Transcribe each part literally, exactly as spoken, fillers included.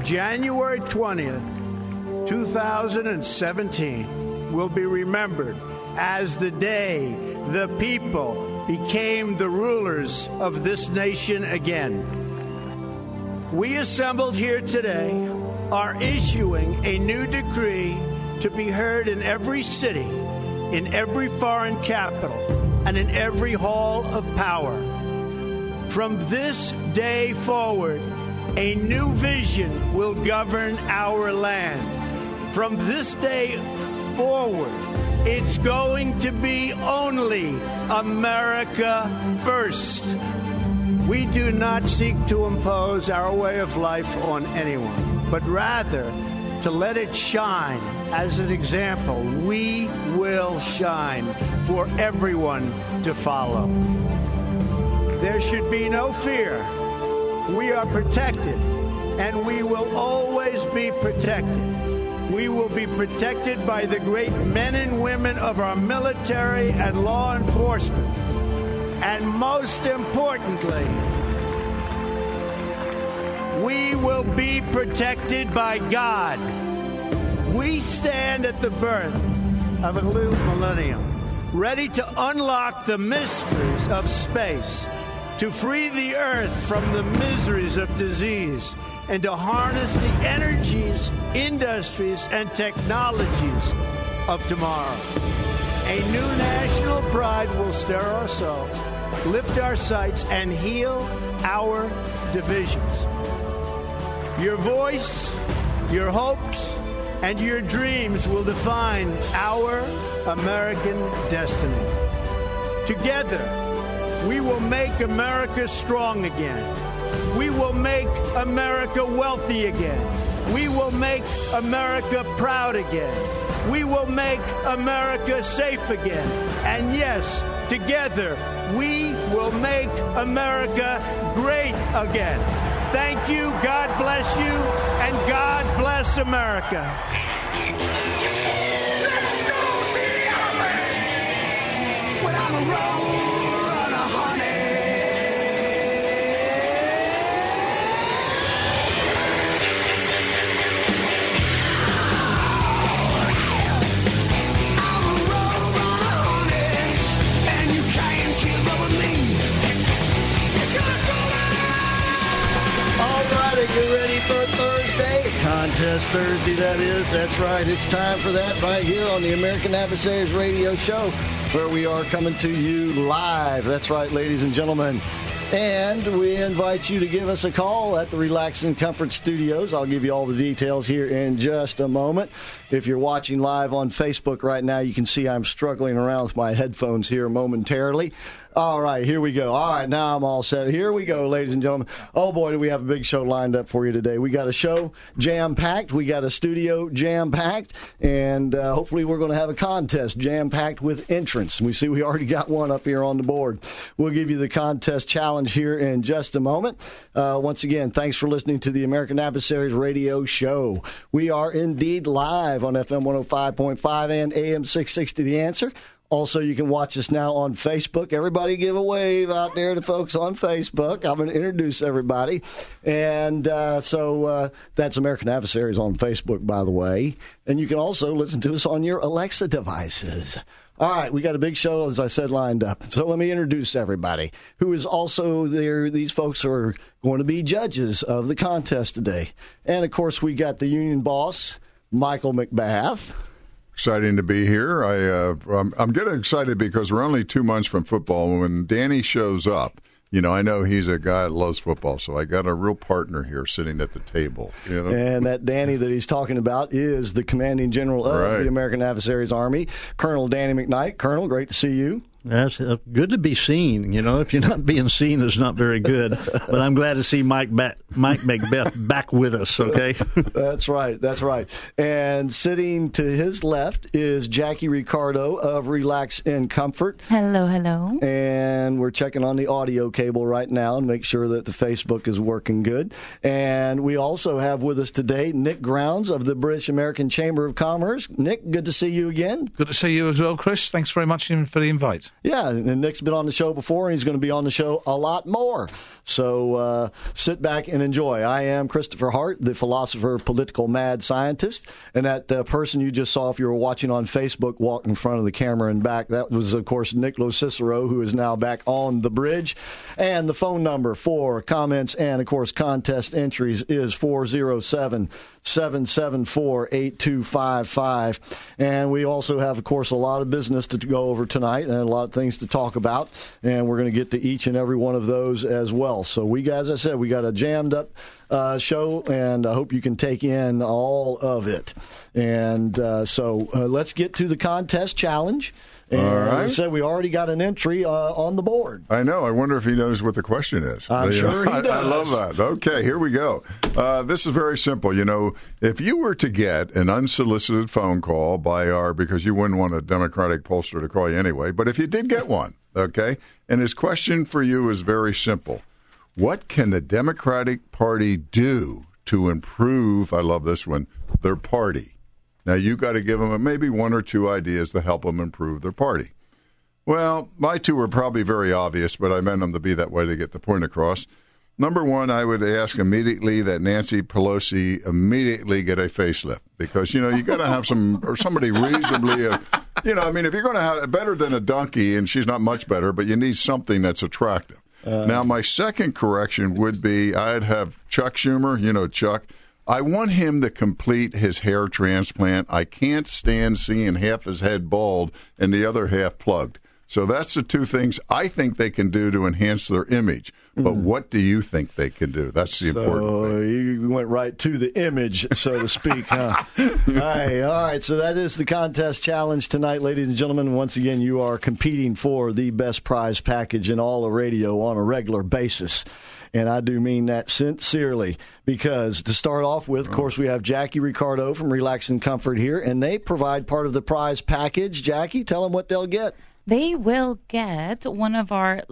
January twentieth, two thousand seventeen will be remembered as the day the people became the rulers of this nation again. We assembled here today are issuing a new decree to be heard in every city, in every foreign capital, and in every hall of power. From this day forward, a new vision will govern our land. From this day forward, it's going to be only America first. We do not seek to impose our way of life on anyone, but rather to let it shine as an example. We will shine for everyone to follow. There should be no fear. We are protected, and we will always be protected. We will be protected by the great men and women of our military and law enforcement. And most importantly, we will be protected by God. We stand at the birth of a new millennium, ready to unlock the mysteries of space, to free the earth from the miseries of disease, and to harness the energies, industries, and technologies of tomorrow. A new national pride will stir our souls, lift our sights, and heal our divisions. Your voice, your hopes, and your dreams will define our American destiny. Together, we will make America strong again. We will make America wealthy again. We will make America proud again. We will make America safe again. And yes, together, we will make America great again. Thank you, God bless you, and God bless America. Let's go see the elephant! When I'm a road runner, honey. I'm a road runner, honey, and you can't keep up with me. It's gonna slow down. All right, are you ready for Thursday? Contest Thursday, that is. That's right. It's time for that right here on the American Adversaries Radio Show, where we are coming to you live. That's right, ladies and gentlemen. And we invite you to give us a call at the Relax and Comfort Studios. I'll give you all the details here in just a moment. If you're watching live on Facebook right now, you can see I'm struggling around with my headphones here momentarily. All right, here we go. All right, now I'm all set. Here we go, ladies and gentlemen. Oh, boy, do we have a big show lined up for you today. We got a show jam-packed. We got a studio jam-packed. And uh, hopefully we're going to have a contest jam-packed with entrants. We see we already got one up here on the board. We'll give you the contest challenge here in just a moment. Uh, once again, thanks for listening to the American Adversaries Radio Show. We are indeed live on F M one oh five point five and A M six sixty The Answer. Also, you can watch us now on Facebook. Everybody give a wave out there to folks on Facebook. I'm going to introduce everybody. And uh, so uh, that's American Adversaries on Facebook, by the way. And you can also listen to us on your Alexa devices. All right, we got a big show, as I said, lined up. So let me introduce everybody who is also there. These folks are going to be judges of the contest today. And, of course, we got the union boss, Michael McBath. Exciting to be here. I, uh, I'm, I'm getting excited because we're only two months from football. When Danny shows up, you know, I know he's a guy that loves football, so I got a real partner here sitting at the table. You know? And that Danny that he's talking about is the commanding general of right. the American Adversaries Army, Colonel Danny McKnight. Colonel, great to see you. That's uh, good to be seen. You know, if you're not being seen, it's not very good. But I'm glad to see Mike back, Mike Macbeth back with us, okay? That's right. That's right. And sitting to his left is Jackie Ricardo of Relax and Comfort. Hello, hello. And we're checking on the audio cable right now and make sure that the Facebook is working good. And we also have with us today Nick Grounds of the British American Chamber of Commerce. Nick, good to see you again. Good to see you as well, Chris. Thanks very much for the invite. Yes. Yeah, and Nick's been on the show before, and he's going to be on the show a lot more. So uh, sit back and enjoy. I am Christopher Hart, the philosopher, political mad scientist, and that uh, person you just saw, if you were watching on Facebook, walk in front of the camera and back, that was, of course, Nick Cicero, who is now back on the bridge. And the phone number for comments and, of course, contest entries is four oh seven, seven seven four, eight two five five. And we also have, of course, a lot of business to go over tonight and a lot of things to talk about. And we're going to get to each and every one of those as well. So we, as I said, we got a jammed up uh, show, and I hope you can take in all of it. And uh, so uh, let's get to the contest challenge. And All right. as I said, we already got an entry uh, on the board. I know. I wonder if he knows what the question is. I'm The- sure he I, does. I love that. Okay, here we go. Uh, this is very simple. You know, if you were to get an unsolicited phone call by our, because you wouldn't want a Democratic pollster to call you anyway, but if you did get one, okay, and his question for you is very simple. What can the Democratic Party do to improve, I love this one, their party? Now, you got to give them maybe one or two ideas to help them improve their party. Well, my two were probably very obvious, but I meant them to be that way to get the point across. Number one, I would ask immediately that Nancy Pelosi immediately get a facelift because, you know, you got to have some, or somebody reasonably, uh, you know, I mean, if you're going to have better than a donkey, and she's not much better, but you need something that's attractive. Uh, now, my second correction would be I'd have Chuck Schumer, you know, Chuck. I want him to complete his hair transplant. I can't stand seeing half his head bald and the other half plugged. So that's the two things I think they can do to enhance their image. But mm. what do you think they can do? That's the so important thing. You went right to the image, so to speak, huh? all right, all right. So that is the contest challenge tonight, ladies and gentlemen. Once again, you are competing for the best prize package in all of radio on a regular basis. And I do mean that sincerely because to start off with, of course, we have Jackie Ricardo from Relax and Comfort here, and they provide part of the prize package. Jackie, tell them what they'll get. They will get one of our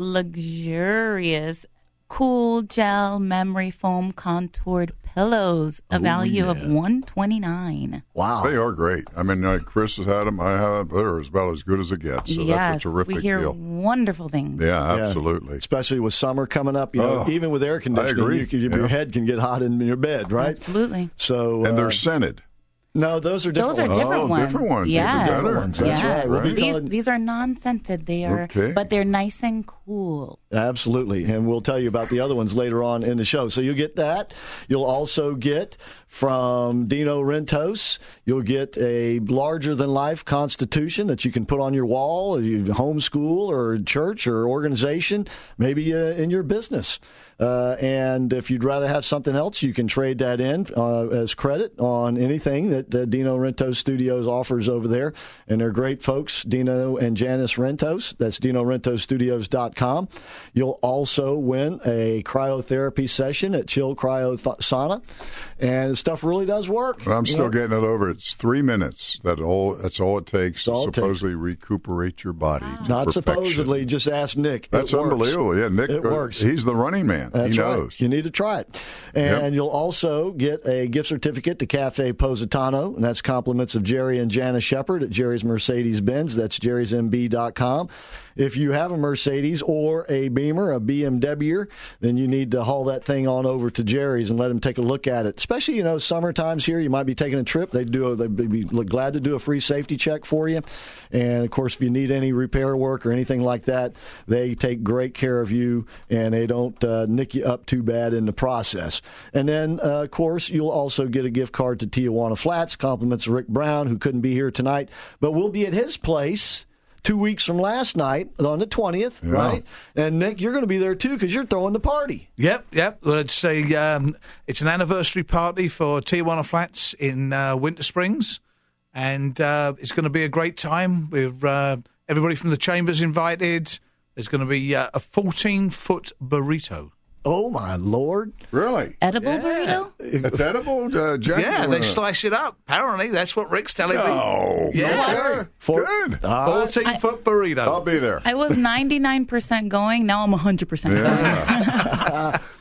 luxurious Cool Gel Memory Foam Contoured Pillows, a Oh, value yeah. of one hundred twenty-nine dollars. Wow. They are great. I mean, uh, Chris has had them. I have. They're about as good as it gets. So yes, that's a terrific we hear deal. wonderful things. Yeah, Yeah. absolutely. Especially with summer coming up, you know, Oh, even with air conditioning, agree. you can, your Yeah. head can get hot in your bed, right? Absolutely. So, And uh, they're scented. no, those are different Those are ones. different Oh, ones. different ones. Yeah. Even better. Different ones. That's yeah. right. We'll be These, telling- these are non-scented. They are, Okay. but they're nice and cool. Absolutely. And we'll tell you about the other ones later on in the show. So you'll get that. You'll also get from Dino Rentos, you'll get a larger-than-life constitution that you can put on your wall, you homeschool or church or organization, maybe uh, in your business. Uh, and if you'd rather have something else, you can trade that in uh, as credit on anything that uh, Dino Rentos Studios offers over there. And they're great folks, Dino and Janice Rentos. That's dino rentos studios dot com. You'll also win a cryotherapy session at Chill Cryo Th- Sauna. And the stuff really does work. But I'm You still know? getting it over. It's three minutes. That all. That's all it takes all to it supposedly recuperate your body. To Not perfection. supposedly, just ask Nick. That's It works. unbelievable. Yeah, Nick. It works. He's the running man. That's he right. knows. You need to try it. And Yep. you'll also get a gift certificate to Cafe Positano, and that's compliments of Jerry and Janice Shepard at Jerry's Mercedes-Benz. That's jerry's m b dot com. If you have a Mercedes or a Beamer, a B M W, then you need to haul that thing on over to Jerry's and let them take a look at it. Especially, you know, summer times here, you might be taking a trip. They do. A, they'd be glad to do a free safety check for you. And, of course, if you need any repair work or anything like that, they take great care of you, and they don't uh, nick you up too bad in the process. And then, uh, of course, you'll also get a gift card to Tijuana Flats, compliments of Rick Brown, who couldn't be here tonight, but we'll be at his place two weeks from last night on the twentieth, Yeah. right? And, Nick, you're going to be there, too, because you're throwing the party. Yep, yep. Well, it's a um, it's an anniversary party for Tijuana Flats in uh, Winter Springs, and uh, it's going to be a great time. With uh, everybody from the Chambers invited. There's going to be uh, a fourteen-foot burrito. Oh, my Lord. Really? Edible Yeah. burrito? It's edible, uh, Jack? Yeah, You they wanna- slice it up. Apparently, that's what Rick's telling me. No. Yeah. No, sir. For- Good. All right. fourteen-foot burrito. I'll be there. I was ninety-nine percent going. Now I'm one hundred percent going. Yeah.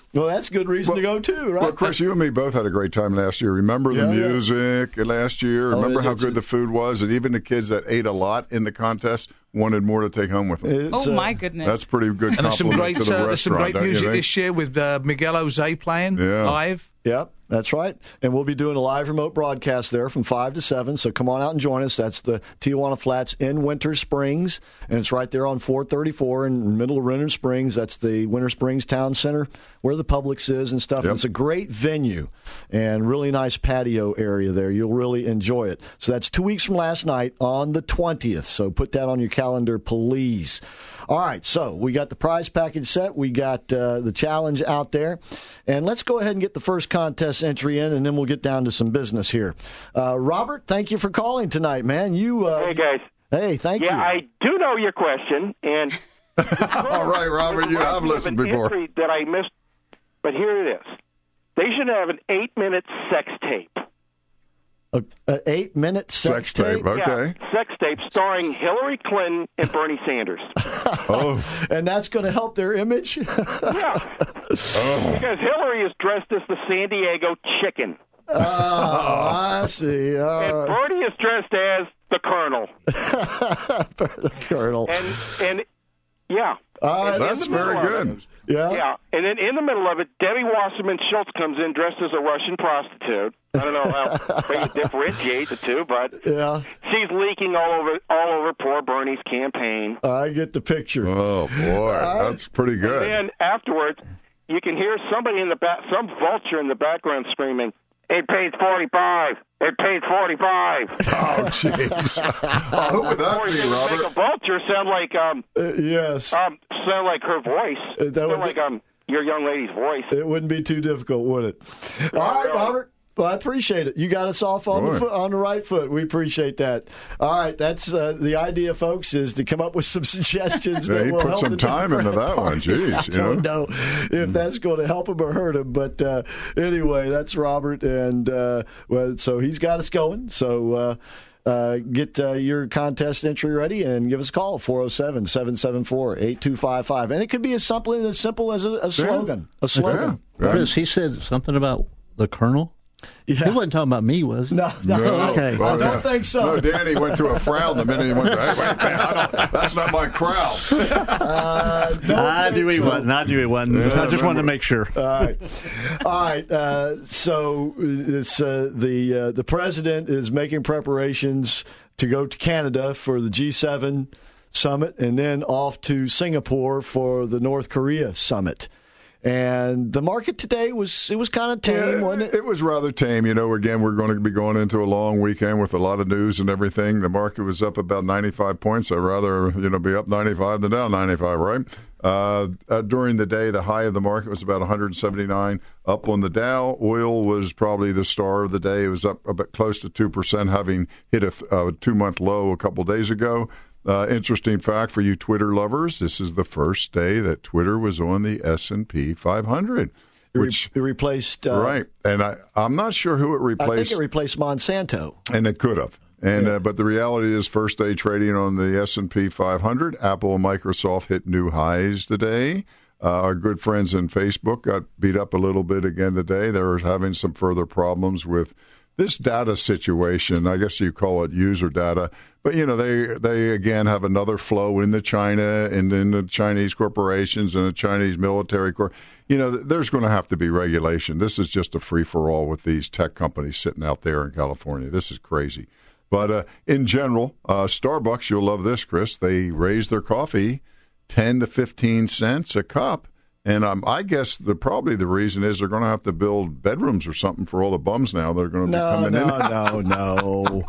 Well, that's a good reason Well- to go too, right? Well, Chris, you and me both had a great time last year. Remember the Yeah, yeah. music last year? Oh, Remember how it's- good the food was? And even the kids that ate a lot in the contest wanted more to take home with them. It's, Oh, uh, my goodness. That's pretty good And there's some compliment great, to the uh, there's some restaurant, great don't you music think? this year with uh, Miguel Jose playing Yeah. live. Yep, that's right. And we'll be doing a live remote broadcast there from five to seven. So come on out and join us. That's the Tijuana Flats in Winter Springs. And it's right there on four thirty-four in the middle of Winter Springs. That's the Winter Springs Town Center where the Publix is and stuff. Yep. It's a great venue and really nice patio area there. You'll really enjoy it. So that's two weeks from last night on the twentieth. So put that on your calendar, please. All right, so we got the prize package set. We got uh, the challenge out there. And let's go ahead and get the first contest entry in, and then we'll get down to some business here. Uh, Robert, thank you for calling tonight, man. You, uh, Hey, guys. Hey, thank Yeah, you. I do know your question, and All right, Robert, you have listened an before. entry that I missed, but here it is. They should have an eight-minute sex tape. A, a eight-minute sex, Sex tape, okay. Yeah, sex tape starring Hillary Clinton and Bernie Sanders. Oh, And that's going to help their image? Yeah, because Hillary is dressed as the San Diego chicken, Oh, I see. and Uh, Bernie is dressed as the Colonel. the Colonel. And and yeah, All right, And in that's the middle very of good. it- yeah. Yeah, and then in the middle of it, Debbie Wasserman Schultz comes in dressed as a Russian prostitute. I don't know how how you differentiate the two, but Yeah, she's leaking all over all over poor Bernie's campaign. I get the picture. Oh, boy, that's pretty good. And then afterwards, you can hear somebody in the back, some vulture in the background screaming, "It pays forty-five! It pays forty-five!" Oh, jeez. Oh, who would that Or be, you can make a Robert? vulture sound like um Uh, yes. um sound like her voice, Uh, that sound would like be- um your young lady's voice. It wouldn't be too difficult, would it? All right, really. Robert. Well, I appreciate it. You got us off on the Boy. foot, on the right foot. We appreciate that. All right, that's uh, the idea, folks, is to come up with some suggestions. Yeah, that he will put help some the time into Democrat that one. Party. Jeez, I you don't know. know if that's going to help him or hurt him, but uh, anyway, that's Robert, and uh, well, so he's got us going. So. Uh, Uh, get uh, your contest entry ready and give us a call, four oh seven, seven seven four, eight two five five. And it could be as simple as simple as a, a slogan. A slogan. Yeah. Chris, he said something about the Colonel. Yeah. He wasn't talking about me, was he? No, no, No, Okay. I well, don't yeah. think so. No, Danny went to a frown the minute he went, hey, wait, man, I don't, that's not my crowd. Uh, don't I think knew he so. wasn't. I knew he wasn't. Yeah, I just wanted to remember. make sure. All right, all right. Uh, so it's uh, the uh, the president is making preparations to go to Canada for the G seven summit, and then off to Singapore for the North Korea summit. And the market today was it was kind of tame, Yeah, wasn't it? it was rather tame. You know, again, we're going to be going into a long weekend with a lot of news and everything. The market was up about ninety-five points. I'd rather, you know, be up ninety-five than down ninety-five, right? Uh, uh, during the day, the high of the market was about one seventy-nine up on the Dow. Oil was probably the star of the day. It was up about close to two percent, having hit a, a two-month low a couple days ago. Uh, interesting fact for you Twitter lovers, this is the first day that Twitter was on the S and P five hundred. It, re- Which, it replaced uh, right, and I, I'm not sure who it I think replaced, it replaced Monsanto. and it could have. And uh, but the reality is, first day trading on the S and P five hundred. Apple and Microsoft hit new highs today. Uh, our good friends in Facebook got beat up a little bit again today. They're having some further problems with this data situation. I guess you call it user data, but you know they they again have another flow into China and in the Chinese corporations and the Chinese military corp. You know, there's going to have to be regulation. This is just a free for all with these tech companies sitting out there in California. This is crazy. But uh, in general, uh, Starbucks, you'll love this, Chris. They raised their coffee ten to fifteen cents a cup. And um, I guess the probably the reason is they're going to have to build bedrooms or something for all the bums now that are going to be No, coming no, in. no, no,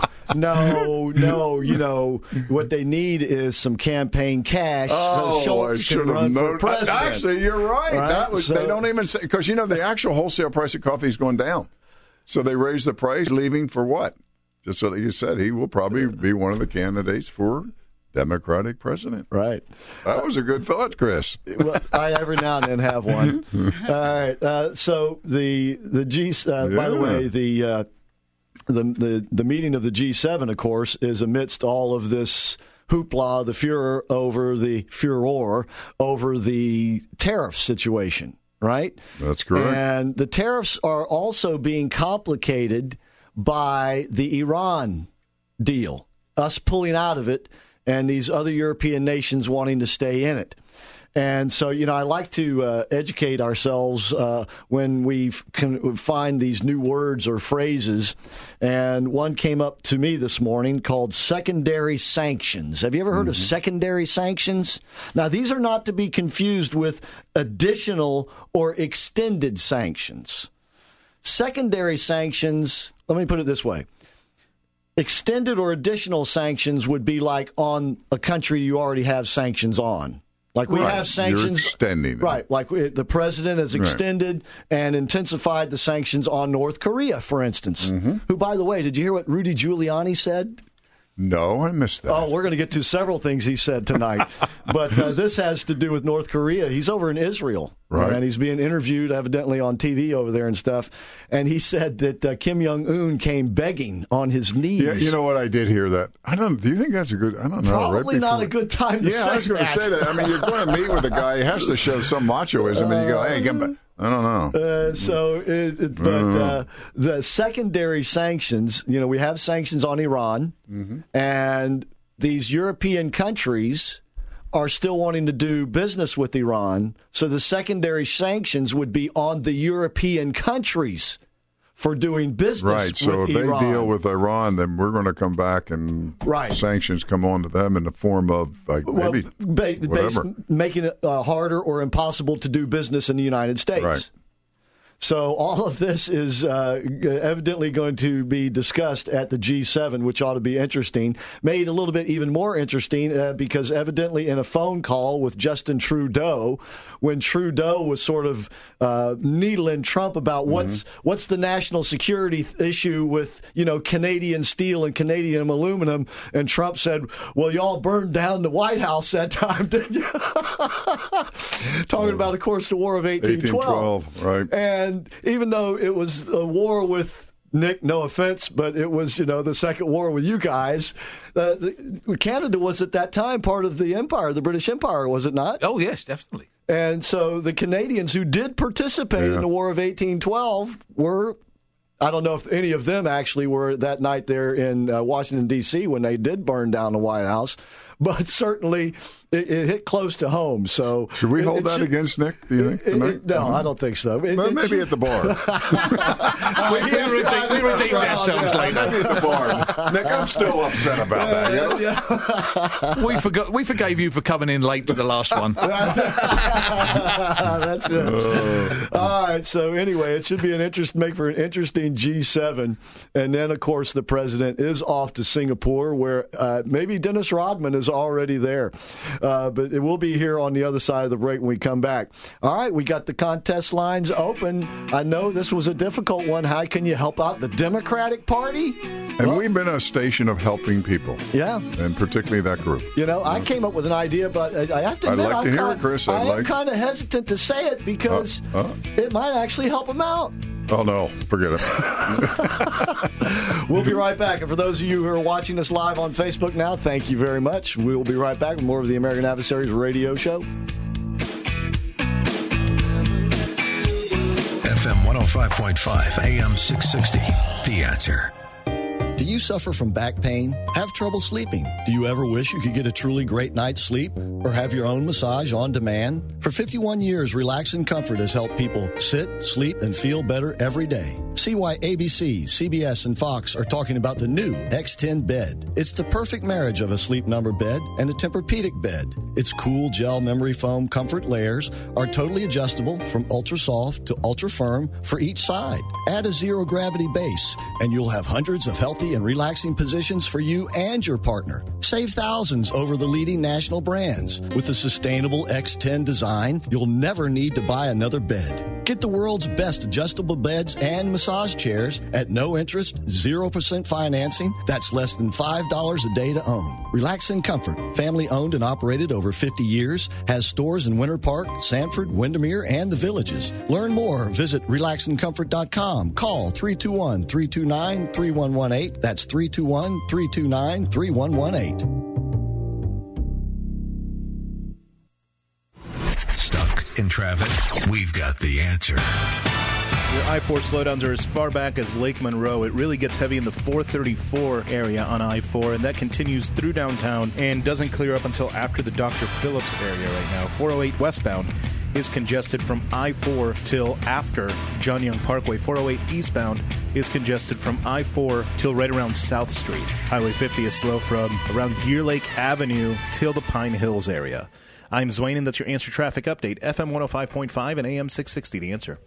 no, no. You know what they need is some campaign cash. Oh, so Schultz I can should have run for known. president. Actually, you're right. Right, That was so- they don't even say because you know the actual wholesale price of coffee is going down, so they raised the price, leaving for what? Just so that you said, he will probably be one of the candidates for Democratic president. Right. That was a good thought, Chris. Well, I every now and then have one. All right. Uh, so the the G. Uh, By the Yeah. way, the, uh, the the the meeting of the G seven, of course, is amidst all of this hoopla, the furor over the furor over the tariff situation. right? That's correct. And the tariffs are also being complicated by the Iran deal, us pulling out of it and these other European nations wanting to stay in it. And so, you know, I like to uh, educate ourselves uh, when we f- can find these new words or phrases. And one came up to me this morning called secondary sanctions. Have you ever heard mm-hmm. of secondary sanctions? Now, these are not to be confused with additional or extended sanctions. Secondary sanctions, let me put it this way. Extended or additional sanctions would be like on a country you already have sanctions on. Like we right. have sanctions, You're extending right? Like we, the president has extended right. and intensified the sanctions on North Korea, for instance. Mm-hmm. Who, by the way, did you hear what Rudy Giuliani said? No, I missed that. Oh, we're going to get to several things he said tonight, but uh, this has to do with North Korea. He's over in Israel, right? And he's being interviewed, evidently, on T V over there and stuff. And he said that uh, Kim Jong Un came begging on his knees. Yeah, you know what? I did hear that. I don't. Do you think that's a good? I don't know. Probably right not a good time to yeah, say I was going to say that. I mean, you're going to meet with a guy. He has to show some machoism, and you go, "Hey, come back." I don't know. Uh, so, it, it, but uh, the secondary sanctions, you know, we have sanctions on Iran, mm-hmm. and these European countries are still wanting to do business with Iran. So the secondary sanctions would be on the European countries for doing business right. So with if Iran. they deal with Iran, then we're going to come back and right. sanctions come on to them in the form of like well, maybe ba- whatever. Bas- making it uh, harder or impossible to do business in the United States. Right. So all of this is uh, evidently going to be discussed at the G seven, which ought to be interesting. Made a little bit even more interesting uh, because evidently in a phone call with Justin Trudeau, when Trudeau was sort of uh, needling Trump about what's mm-hmm. what's the national security th- issue with, you know, Canadian steel and Canadian aluminum, and Trump said, well, y'all burned down the White House that time, didn't you? Talking about, of course, the War of eighteen twelve. eighteen twelve, right. And And even though it was a war with Nick, no offense, but it was, you know, the second war with you guys, uh, the, Canada was at that time part of the empire, the British Empire, was it not? Oh, yes, definitely. And so the Canadians who did participate yeah. in the War of eighteen twelve were, I don't know if any of them actually were that night there in uh, Washington, D C when they did burn down the White House, but certainly it, it hit close to home. So should we it, hold it that should, against Nick? Do you think? It, it, no, mm-hmm. I don't think so. It, well, maybe at the bar. we we redeem, we redeem ourselves yeah, later. Maybe at the bar. Nick, I'm still upset about that. Uh, yeah? yeah. we forgot. We forgave you for coming in late to the last one. That's it. Uh. All right. So anyway, it should be an interest make for an interesting G seven, and then of course the president is off to Singapore, where uh, maybe Dennis Rodman is already there. Uh, but it will be here on the other side of the break when we come back. All right, we got the contest lines open. I know this was a difficult one. How can you help out the Democratic Party? And well, we've been a station of helping people. Yeah. And particularly that group. You know, I came up with an idea, but I have to admit, I'd like I'm to hear kind, it, Chris. I'd I am like... kind of hesitant to say it because uh, uh. it might actually help them out. Oh, no. Forget it. We'll be right back. And for those of you who are watching us live on Facebook now, thank you very much. We will be right back with more of the American Adversaries radio show. F M one oh five point five, A M six sixty. The Answer. Do you suffer from back pain? Have trouble sleeping? Do you ever wish you could get a truly great night's sleep? Or have your own massage on demand? For fifty-one years, Relax and Comfort has helped people sit, sleep, and feel better every day. See why A B C, C B S, and Fox are talking about the new X ten bed. It's the perfect marriage of a Sleep Number bed and a Tempur-Pedic bed. Its cool gel memory foam comfort layers are totally adjustable from ultra soft to ultra firm for each side. Add a zero gravity base, and you'll have hundreds of healthy and relaxing positions for you and your partner. Save thousands over the leading national brands. With the sustainable X ten design, you'll never need to buy another bed. Get the world's best adjustable beds and massage chairs at no interest, zero percent financing. That's less than five dollars a day to own. Relax and Comfort, family owned and operated over fifty years, has stores in Winter Park, Sanford, Windermere, and the Villages. Learn more. Visit relax and comfort dot com. Call three two one, three two nine, three one one eight. That's three two one, three two nine, three one one eight. Stuck stuck in traffic? We've got the answer. Your I four slowdowns are as far back as Lake Monroe. It really gets heavy in the four thirty-four area on I four, and that continues through downtown and doesn't clear up until after the Doctor Phillips area right now. four oh eight westbound is congested from I four till after John Young Parkway. four oh eight eastbound is congested from I four till right around South Street. Highway fifty is slow from around Gear Lake Avenue till the Pine Hills area. I'm Zwane, and that's your Answer Traffic Update. F M one oh five point five and A M six sixty, The Answer.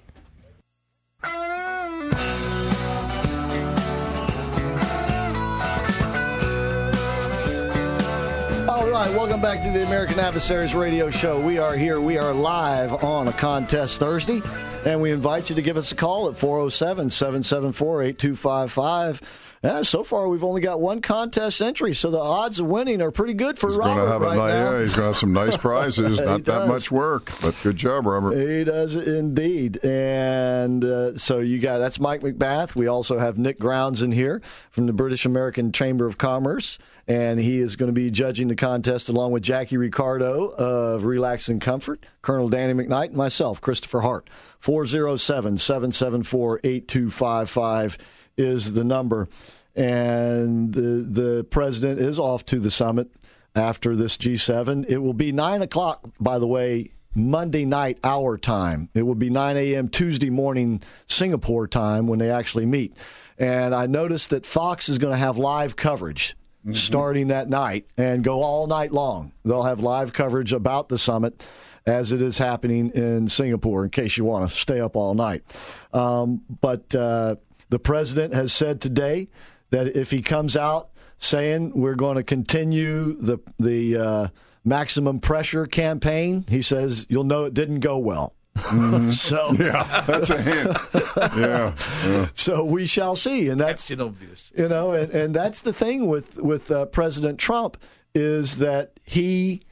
All right, welcome back to the American Adversaries Radio Show. We are here. We are live on a Contest Thursday, and we invite you to give us a call at four oh seven, seven seven four, eight two five five. Yeah, so far, we've only got one contest entry, so the odds of winning are pretty good for he's Robert gonna have right a, now. Yeah, he's going to have some nice prizes. Not that much work, but good job, Robert. He does indeed. And uh, so you got, that's Mike McBath. We also have Nick Grounds in here from the British American Chamber of Commerce, and he is going to be judging the contest along with Jackie Ricardo of Relax and Comfort, Colonel Danny McKnight, and myself, Christopher Hart. four oh seven, seven seven four, eight two five five is the number. And the the president is off to the summit after this G seven. It will be nine o'clock, by the way, Monday night our time. It will be nine a.m. Tuesday morning Singapore time when they actually meet. And I noticed that Fox is going to have live coverage mm-hmm. starting that night and go all night long. They'll have live coverage about the summit as it is happening in Singapore, in case you want to stay up all night. Um, but uh, the president has said today that if he comes out saying we're going to continue the the uh, maximum pressure campaign, he says you'll know it didn't go well. Mm-hmm. So yeah, that's a hint. yeah, yeah. So we shall see, and that's Captain Obvious. You know, and, and that's the thing with with uh, President Trump is that he.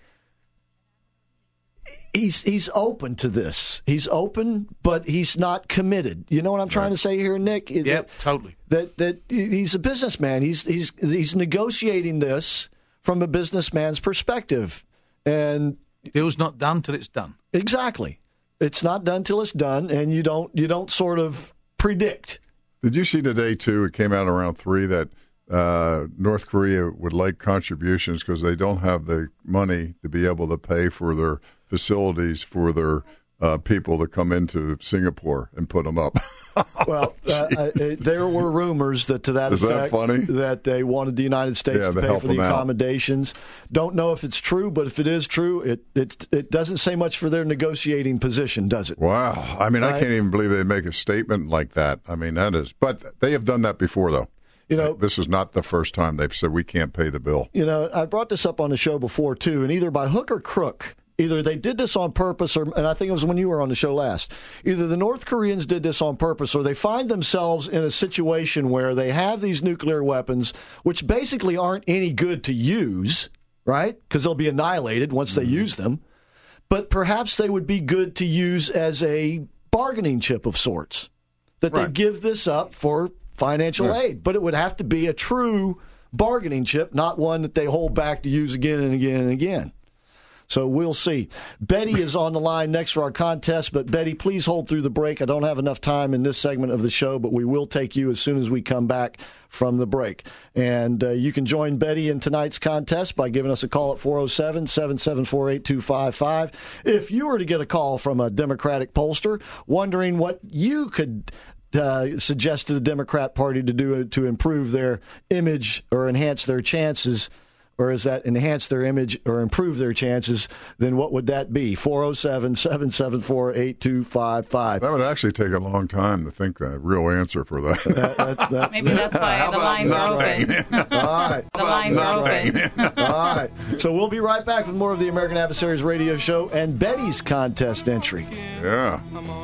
He's he's open to this. He's open, but he's not committed. You know what I'm trying right. to say here, Nick? Yep, that, totally. That that he's a businessman. He's he's he's negotiating this from a businessman's perspective, and deal's not done till it's done. Exactly, it's not done till it's done, and you don't you don't sort of predict. Did you see today too? It came out around three that. Uh, North Korea would like contributions because they don't have the money to be able to pay for their facilities for their uh, people to come into Singapore and put them up. Well, uh, uh, there were rumors that to that Is effect that funny? that they wanted the United States yeah, to to pay for the out. accommodations. Don't know if it's true, but if it is true, it it it doesn't say much for their negotiating position, does it? Wow. I mean, right? I can't even believe they make a statement like that. I mean, that is, but they have done that before, though. You know, this is not the first time they've said we can't pay the bill. You know, I brought this up on the show before, too, and either by hook or crook, either they did this on purpose, or, and I think it was when you were on the show last, either the North Koreans did this on purpose, or they find themselves in a situation where they have these nuclear weapons, which basically aren't any good to use, right? Because they'll be annihilated once mm-hmm. they use them. But perhaps they would be good to use as a bargaining chip of sorts, that right. they give this up for financial yeah. aid, but it would have to be a true bargaining chip, not one that they hold back to use again and again and again. So we'll see. Betty is on the line next for our contest, but Betty, please hold through the break. I don't have enough time in this segment of the show, but we will take you as soon as we come back from the break. And uh, you can join Betty in tonight's contest by giving us a call at four oh seven, seven seven four, eight two five five. If you were to get a call from a Democratic pollster wondering what you could Uh, suggest to the Democrat Party to do to improve their image or enhance their chances, or is that enhance their image or improve their chances, then what would that be? four oh seven, seven seven four, eight two five five. That would actually take a long time to think the real answer for that. that, that, that Maybe that's why the lines are open. All right. The lines are open. All right. So we'll be right back with more of the American Adversaries Radio Show and Betty's contest entry. Yeah.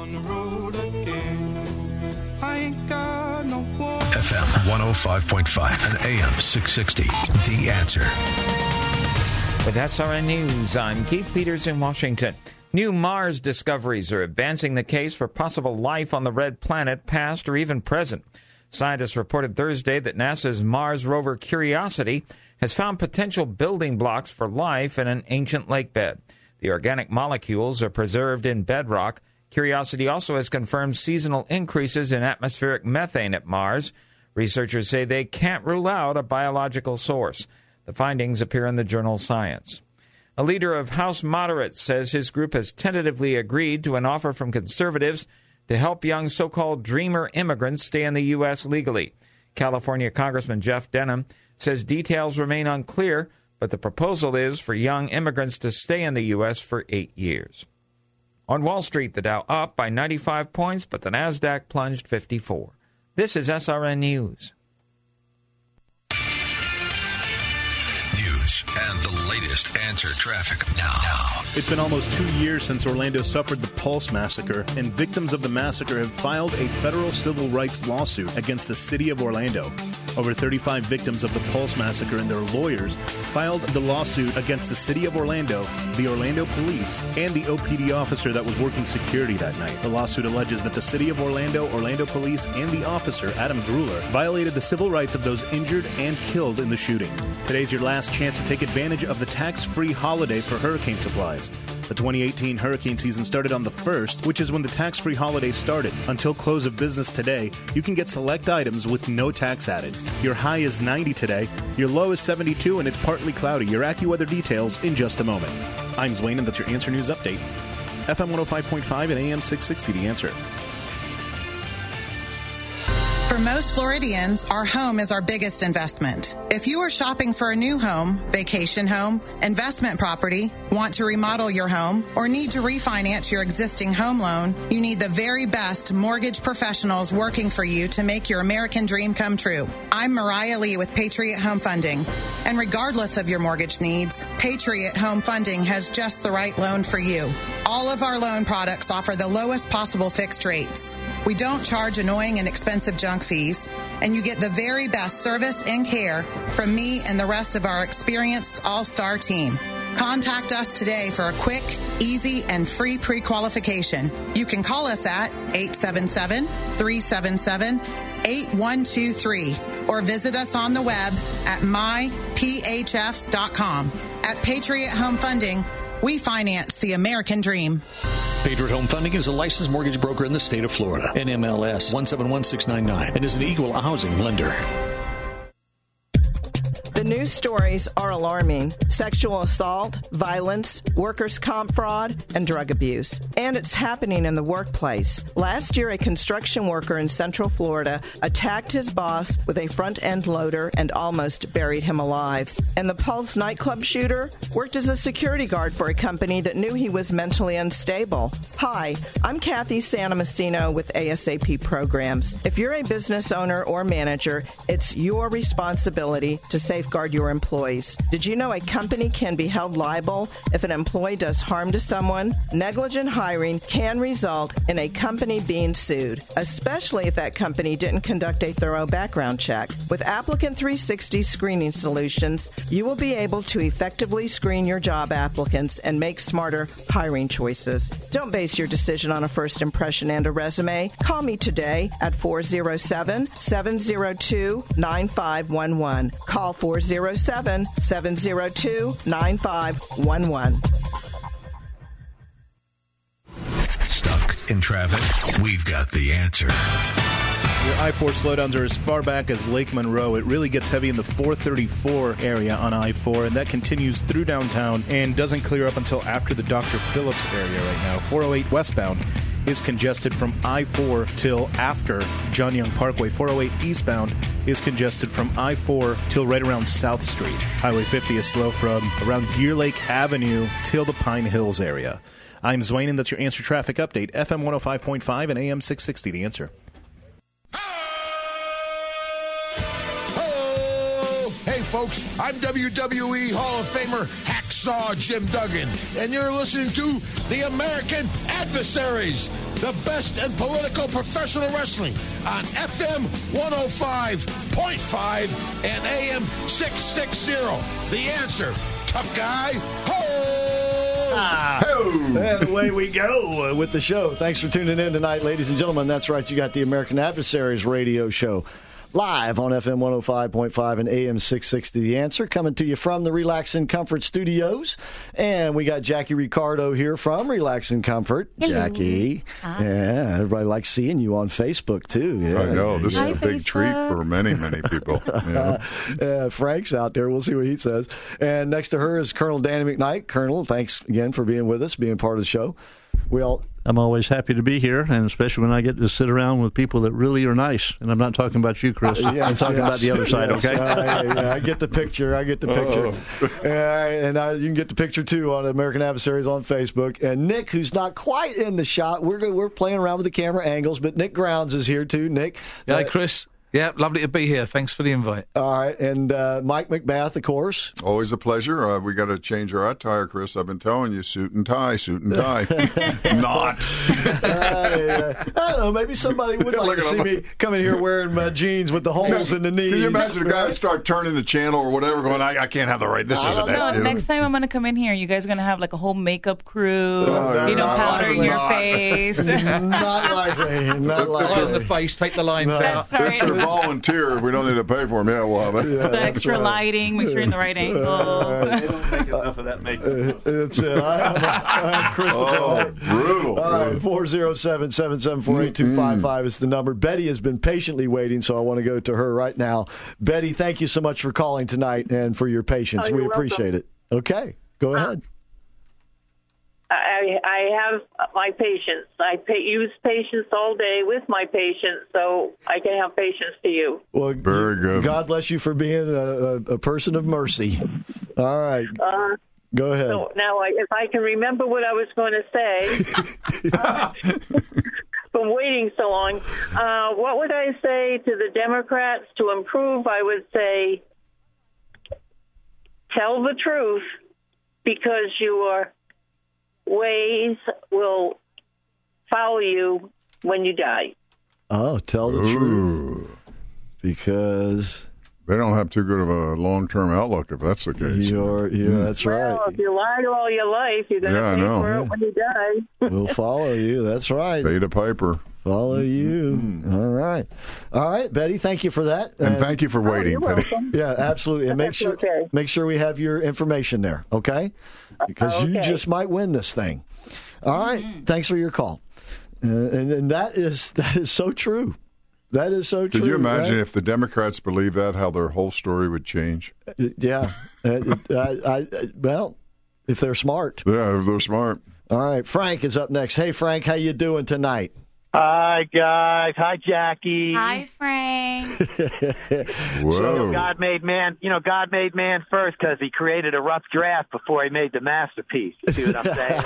F M one oh five point five and A M six sixty. The Answer. With S R N News, I'm Keith Peters in Washington. New Mars discoveries are advancing the case for possible life on the red planet, past or even present. Scientists reported Thursday that NASA's Mars rover Curiosity has found potential building blocks for life in an ancient lake bed. The organic molecules are preserved in bedrock. Curiosity also has confirmed seasonal increases in atmospheric methane at Mars. Researchers say they can't rule out a biological source. The findings appear in the journal Science. A leader of House moderates says his group has tentatively agreed to an offer from conservatives to help young so-called dreamer immigrants stay in the U S legally. California Congressman Jeff Denham says details remain unclear, but the proposal is for young immigrants to stay in the U S for eight years. On Wall Street, the Dow up by ninety-five points, but the Nasdaq plunged fifty-four. This is S R N News. News and the latest Answer Traffic now. now. It's been almost two years since Orlando suffered the Pulse Massacre, and victims of the massacre have filed a federal civil rights lawsuit against the city of Orlando. Over thirty-five victims of the Pulse Massacre and their lawyers filed the lawsuit against the city of Orlando, the Orlando Police, and the O P D officer that was working security that night. The lawsuit alleges that the city of Orlando, Orlando Police, and the officer, Adam Gruller, violated the civil rights of those injured and killed in the shooting. Today's your last chance to take advantage of the tax-free holiday for hurricane supplies. The twenty eighteen hurricane season started on the first, which is when the tax-free holiday started. Until close of business today, you can get select items with no tax added. Your high is ninety today, your low is seventy-two, and it's partly cloudy. Your AccuWeather details in just a moment. I'm Zwane, and that's your Answer News Update. F M one oh five point five and A M six sixty, The Answer. For most Floridians, our home is our biggest investment. If you are shopping for a new home, vacation home, investment property, want to remodel your home, or need to refinance your existing home loan, you need the very best mortgage professionals working for you to make your American dream come true. I'm Mariah Lee with Patriot Home Funding. And regardless of your mortgage needs, Patriot Home Funding has just the right loan for you. All of our loan products offer the lowest possible fixed rates. We don't charge annoying and expensive junk fees, and you get the very best service and care from me and the rest of our experienced all-star team. Contact us today for a quick, easy, and free pre-qualification. You can call us at eight seven seven, three seven seven, eight one two three or visit us on the web at my p h f dot com. At Patriot Home Funding, we finance the American dream. Patriot Home Funding is a licensed mortgage broker in the state of Florida. N M L S one seven one six nine nine and is an equal housing lender. The news stories are alarming. Sexual assault, violence, workers' comp fraud, and drug abuse. And it's happening in the workplace. Last year, a construction worker in Central Florida attacked his boss with a front-end loader and almost buried him alive. And the Pulse nightclub shooter worked as a security guard for a company that knew he was mentally unstable. Hi, I'm Kathy Santomassino with A S A P Programs. If you're a business owner or manager, it's your responsibility to safeguard your employees. Did you know a company can be held liable if an employee does harm to someone? Negligent hiring can result in a company being sued, especially if that company didn't conduct a thorough background check. With Applicant three sixty Screening Solutions, you will be able to effectively screen your job applicants and make smarter hiring choices. Don't base your decision on a first impression and a resume. Call me today at four oh seven, seven oh two, nine five one one. Call four oh seven, seven oh two, nine five one one. Stuck in traffic? We've got the answer. Your I four slowdowns are as far back as Lake Monroe. It really gets heavy in the four thirty-four area on I four, and that continues through downtown and doesn't clear up until after the Doctor Phillips area right now. four oh eight westbound is congested from I four till after John Young Parkway. four oh eight eastbound is congested from I four till right around South Street. Highway fifty is slow from around Deer Lake Avenue till the Pine Hills area. I'm Zwane, and that's your Answer Traffic Update. F M one oh five point five and A M six sixty, The Answer. Hey, folks, I'm W W E Hall of Famer Hacksaw Jim Duggan, and you're listening to The American Adversaries, the best in political professional wrestling on F M one oh five point five and A M six sixty. The Answer. Tough guy. Ho! Ah, and away we go with the show. Thanks for tuning in tonight, ladies and gentlemen. That's right, you got the American Adversaries radio show. live on F M one oh five point five and A M six sixty. The Answer, coming to you from the Relax and Comfort studios. And we got Jackie Ricardo here from Relax and Comfort. Hello. Jackie. Hi. Yeah, everybody likes seeing you on Facebook, too. Yeah. I know. This Hi, is a big Facebook. treat for many, many people. Yeah. Uh, Frank's out there. We'll see what he says. And next to her is Colonel Danny McKnight. Colonel, thanks again for being with us, being part of the show. We all... I'm always happy to be here, and especially when I get to sit around with people that really are nice. And I'm not talking about you, Chris. Uh, yes, I'm talking yes, about the other side, yes. okay? Uh, yeah, yeah, I get the picture. I get the picture. Oh. Uh, and uh, you can get the picture, too, on American Adversaries on Facebook. And Nick, who's not quite in the shot, we're go- we're playing around with the camera angles, but Nick Grounds is here, too. Nick. Yeah, uh, Chris. Yeah, lovely to be here. Thanks for the invite. All right. And uh, Mike McBath, of course. Always a pleasure. Uh, we got to change our attire, Chris. I've been telling you, suit and tie, suit and tie. Not. Uh, yeah. I don't know. Maybe somebody would like Look to at see him. me come in here wearing my jeans with the holes in the knees. Can you imagine a guy start turning the channel or whatever, going, I, I can't have the right, this I isn't don't know. it. you know? Next time I'm going to come in here, you guys are going to have like a whole makeup crew, Oh, you know, yeah. powdering your Not. face. Not likely. Not Line in the likely. face, take the lines No. out. That's right. If they're volunteer, if we don't need to pay for them, yeah, we'll have it. Yeah, The that's extra right. lighting, make sure you're in the right angles. They don't make enough of that makeup. That's it. I am, I am Christopher. Oh, brutal. All right, four oh seven, seven seven four, eight two five five is the number. Betty has been patiently waiting, so I want to go to her right now. Betty, thank you so much for calling tonight and for your patience. Oh, you're we appreciate welcome. it. Okay, go ahead. I, I have my patience. I pay, use patience all day with my patients, so I can have patience to you. Well, Very good. God bless you for being a, a, a person of mercy. All right, Uh, go ahead. so now, I, if I can remember what I was going to say, uh, from waiting so long, uh, what would I say to the Democrats to improve? I would say, tell the truth, because your ways will follow you when you die. Oh, tell the Ooh. truth. Because They don't have too good of a long-term outlook if that's the case. you're, yeah, that's Well, right. if you lie all your life, you're going to Yeah, I pay know. for it when you die. We'll follow you. That's right. Pay the piper. Follow you. All right. All right, Betty, thank you for that. And thank you for waiting, you're Betty. welcome. Yeah, absolutely. And make That's sure okay. make sure we have your information there, okay? Because you okay. just might win this thing. All right. Thanks for your call. Uh, and and that is that is so true. That is so true. Could you imagine right? if the Democrats believe that, how their whole story would change? Yeah. Uh, I, I, well, if they're smart. Yeah, if they're smart. All right. Frank is up next. Hey, Frank, how you doing tonight? Hi, guys. Hi, Jackie. Hi, Frank. Whoa. God made man, you know, God made man first because he created a rough draft before he made the masterpiece. You see what I'm saying?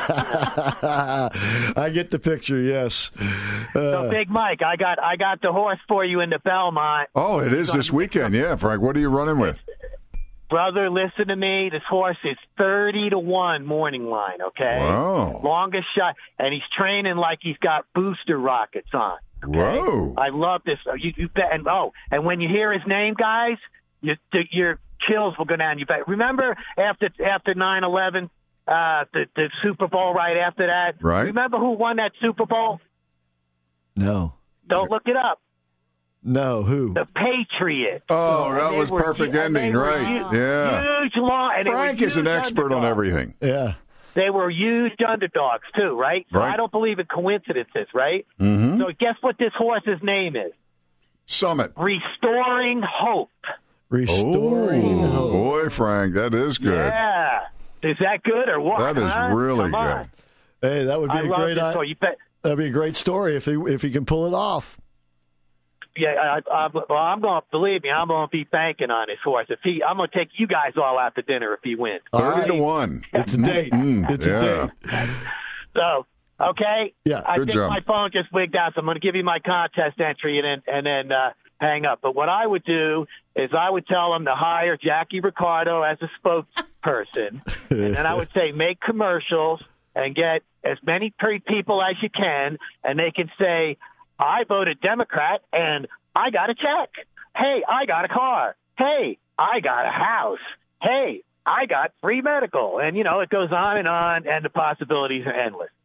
I get the picture, yes. Uh, So, Big Mike, I got I got the horse for you in the Belmont. Oh, it is this weekend. Yeah, Frank, what are you running with? Brother, listen to me. This horse is thirty to one morning line, okay? Wow. Longest shot. And he's training like he's got booster rockets on. Whoa. I love this. You, you bet. And, oh, and when you hear his name, guys, you, your chills will go down. You bet. Remember after after nine eleven, uh, the, the Super Bowl right after that? Right. Remember who won that Super Bowl? no. Don't look it up. No, who? The Patriots. Oh, that They was were perfect hu- ending, they were right? huge- Yeah. Huge long. And they were Frank is an huge expert on underdogs. everything. Yeah. They were huge underdogs, too, right? So Right. I don't believe in coincidences, right? Mm-hmm. So guess what this horse's name is? Summit. Restoring Hope. Restoring Oh, hope. boy, Frank, that is good. Yeah. Is that good or what? That is huh? really Come on. good. Hey, that would be I a love great this i- story. You bet. That'd be a great story if he if he can pull it off. Yeah, I, I, well, I'm going to believe me. I'm going to be banking on this horse. If he, I'm going to take you guys all out to dinner if he wins. All Thirty to right. one. It's a date. Mm, It's yeah. a date. So, okay. Yeah, I good think job. my phone just wigged out, so I'm going to give you my contest entry and then and then uh, hang up. But what I would do is I would tell him to hire Jackie Ricardo as a spokesperson, and then I would say make commercials and get as many pre- people as you can, and they can say, I voted Democrat and I got a check. Hey, I got a car. Hey, I got a house. Hey, I got free medical. And, you know, it goes on and on, and the possibilities are endless. So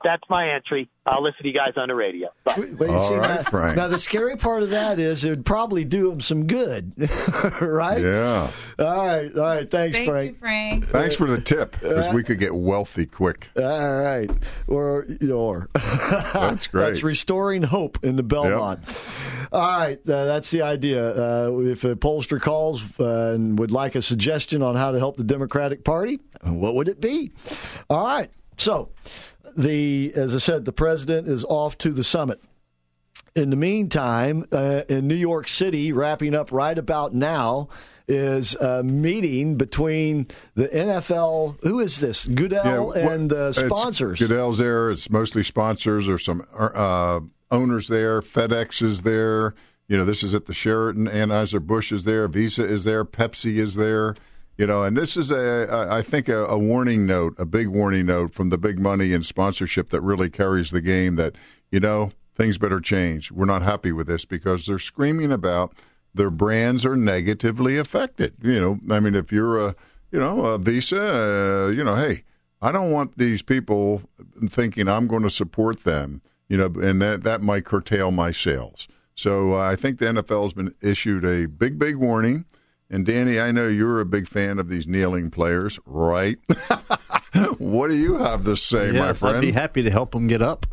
that's my entry. I'll listen to you guys on the radio. Bye. But you All see, right, now, Frank. now, the scary part of that is it would probably do him some good, right? Yeah. All right, all right. Thanks, Thank Frank. you, Frank. Thanks for the tip, because we could get wealthy quick. All right, or or That's great. That's restoring hope in the Belmont. All right, uh, that's the idea. Uh, if a pollster calls uh, and would like a suggestion on how to help the Democratic Party, what would it be? All right, so the as I said, the president is off to the summit. In the meantime, uh, in New York City, wrapping up right about now, is a meeting between the N F L. Who is this? Goodell Yeah, and uh, sponsors. It's, Goodell's there. It's mostly sponsors. There's some uh, owners there. FedEx is there. You know, this is at the Sheraton. Anheuser-Busch is there. Visa is there. Pepsi is there. You know, and this is, a, I think, a, a warning note, a big warning note from the big money and sponsorship that really carries the game that, you know, things better change. We're not happy with this because they're screaming about their brands are negatively affected. You know, I mean, if you're a, you know, a Visa, uh, you know, hey, I don't want these people thinking I'm going to support them, you know, and that, that might curtail my sales. So uh, I think the N F L has been issued a big, big warning. And, Danny, I know you're a big fan of these kneeling players, right? What do you have to say, yeah, my friend? I'd be happy to help them get up.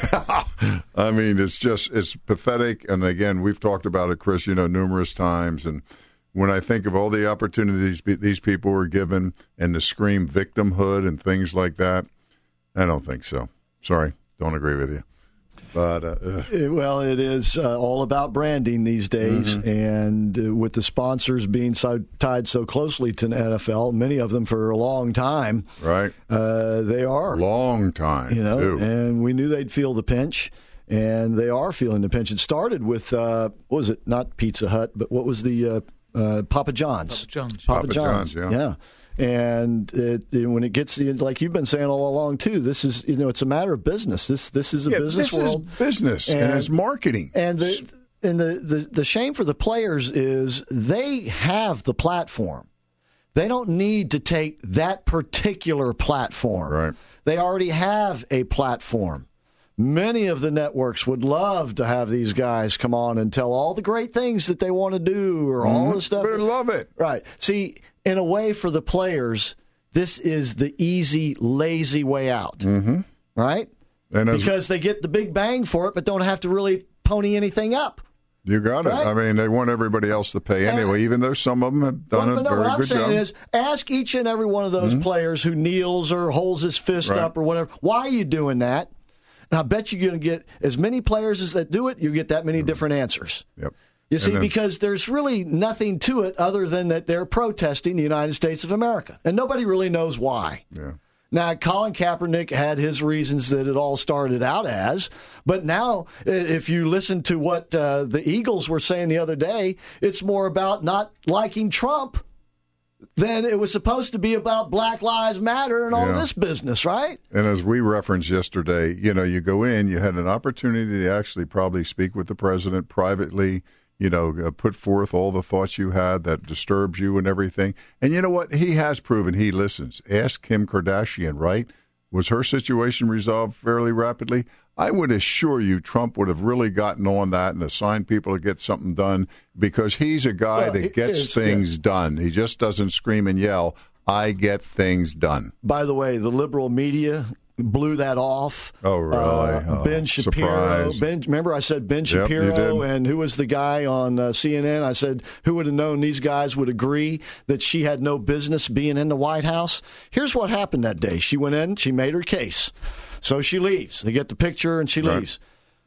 I mean, it's just, it's pathetic. And, again, we've talked about it, Chris, you know, numerous times. And when I think of all the opportunities these people were given and to scream victimhood and things like that, I don't think so. Sorry, don't agree with you. But uh, well, it is uh, all about branding these days, Mm-hmm. and uh, with the sponsors being so tied so closely to the N F L, many of them for a long time, right? Uh, they are long time, you know, too. and we knew they'd feel the pinch, and they are feeling the pinch. It started with uh, what was it? Not Pizza Hut, but what was the uh, uh, Papa John's? Papa John's. Papa, Papa John's, John's, yeah. yeah. And it, it, when it gets, like you've been saying all along too, this is, you know, it's a matter of business. This this is a yeah, business this world. is business and, and it's marketing. And the and the, the the shame for the players is they have the platform. They don't need to take that particular platform. Right. They already have a platform. Many of the networks would love to have these guys come on and tell all the great things that they want to do or mm-hmm. all the stuff. They love it. Right. See, in a way for the players, this is the easy, lazy way out. Mm-hmm. Right? And as, because they get the big bang for it, but don't have to really pony anything up. You got it. Right? I mean, they want everybody else to pay anyway, and, even though some of them have done well, a no, very what I'm good saying job. Is, ask each and every one of those mm-hmm. players who kneels or holds his fist right. up or whatever, why are you doing that? And I bet you're going to get as many players as that do it, you get that many different answers. Yep. You see, then, because there's really nothing to it other than that they're protesting the United States of America. And nobody really knows why. Yeah. Now, Colin Kaepernick had his reasons that it all started out as. But now, if you listen to what uh, the Eagles were saying the other day, it's more about not liking Trump than it was supposed to be about Black Lives Matter and all yeah. this business, right? And as we referenced yesterday, you know, you go in, you had an opportunity to actually probably speak with the president privately, you know, uh, put forth all the thoughts you had that disturbs you and everything. And you know what? He has proven he listens. Ask Kim Kardashian, right? Was her situation resolved fairly rapidly? I would assure you Trump would have really gotten on that and assigned people to get something done because he's a guy well, that gets is, things yeah. done. He just doesn't scream and yell, I get things done. By the way, the liberal media blew that off. Oh, really? Uh, oh, Ben Shapiro. Surprise. Ben, remember I said Ben Yep, you Shapiro, did. and who was the guy on uh, C N N? I said, who would have known these guys would agree that she had no business being in the White House? Here's what happened that day. She went in, she made her case. So she leaves. They get the picture, and she Right. leaves.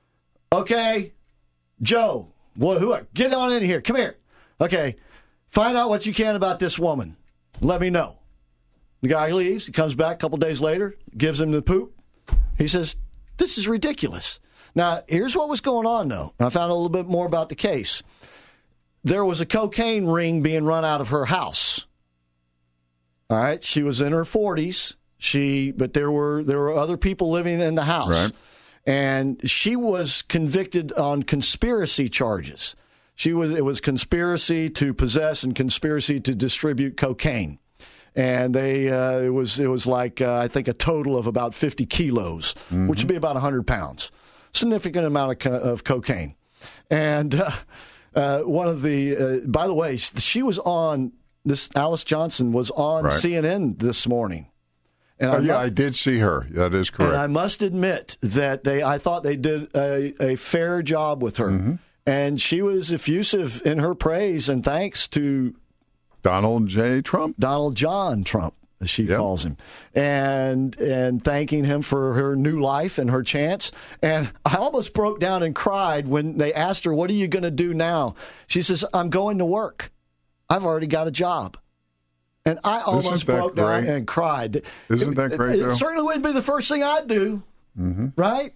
Okay, Joe, what, who? Get on in here. Come here. Okay, find out what you can about this woman. Let me know. The guy leaves. He comes back a couple days later, gives him the poop. He says, this is ridiculous. Now, here's what was going on, though. I found a little bit more about the case. There was a cocaine ring being run out of her house. All right, she was in her forties. She, but there were there were other people living in the house, Right. and she was convicted on conspiracy charges. She was it was conspiracy to possess and conspiracy to distribute cocaine. and they uh, it was it was like uh, I think a total of about fifty kilos, mm-hmm. which would be about one hundred pounds. Significant amount of, co- of cocaine. And uh, uh, one of the, uh, by the way, she was on, this Alice Johnson was on right. C N N this morning. And oh, I yeah, mu- I did see her. That is correct. And I must admit that they, I thought they did a, a fair job with her. Mm-hmm. And she was effusive in her praise and thanks to Donald J. Trump. Donald John Trump, as she yep. calls him, and and thanking him for her new life and her chance. And I almost broke down and cried when they asked her, "What are you going to do now?" She says, "I'm going to work. I've already got a job." And I almost broke down and cried. Isn't that great, It, though? it certainly wouldn't be the first thing I'd do, mm-hmm. right?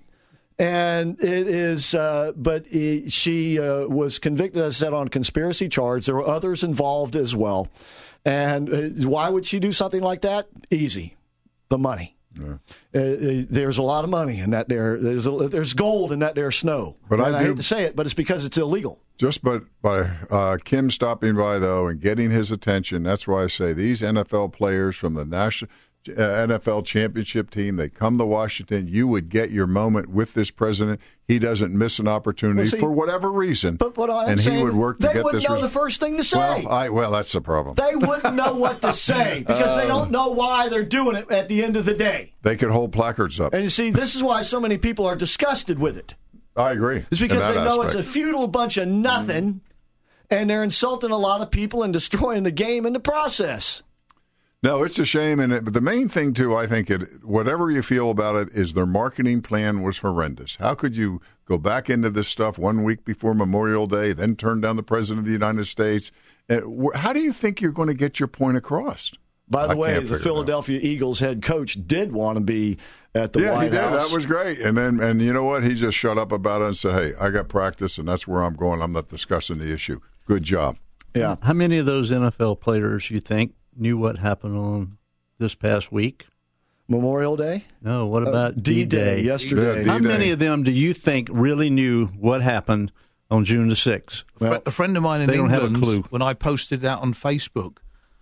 And it is, uh, but it, she uh, was convicted, as I said, on conspiracy charge. There were others involved as well. And uh, why would she do something like that? Easy. The money. Yeah. Uh, uh, there's a lot of money in that there. There's a, there's gold in that there snow. But and I I, do- hate to say it, but it's because it's illegal. Just but by uh, Kim stopping by, though, and getting his attention, that's why I say these N F L players from the national uh, N F L championship team, they come to Washington. You would get your moment with this president. He doesn't miss an opportunity Well, see, for whatever reason, But what I'm and saying, he would work to they get wouldn't this. know res- the first thing to say. Well, I, well, that's the problem. They wouldn't know what to say because they don't know why they're doing it at the end of the day. They could hold placards up. And you see, this is why so many people are disgusted with it. I agree. It's because in they that know aspect. it's a futile bunch of nothing, and they're insulting a lot of people and destroying the game in the process. No, it's a shame, and it, but the main thing too, I think, it whatever you feel about it, is their marketing plan was horrendous. How could you go back into this stuff one week before Memorial Day, then turn down the president of the United States? Uh, wh- How do you think you're going to get your point across? By the I way, can't the figure it out. Philadelphia Eagles head coach did want to be at the yeah, White he did. House. That was great. And then, and you know what? He just shut up about it and said, "Hey, I got practice, and that's where I'm going. I'm not discussing the issue." Good job. Yeah. How many of those N F L players you think knew what happened on this past week? Memorial Day? No, what about Uh, D-Day, D-Day? yesterday. Yeah, How D-Day. many of them do you think really knew what happened on June the sixth? Well, a friend of mine in they don't England, have a clue. when I posted that on Facebook,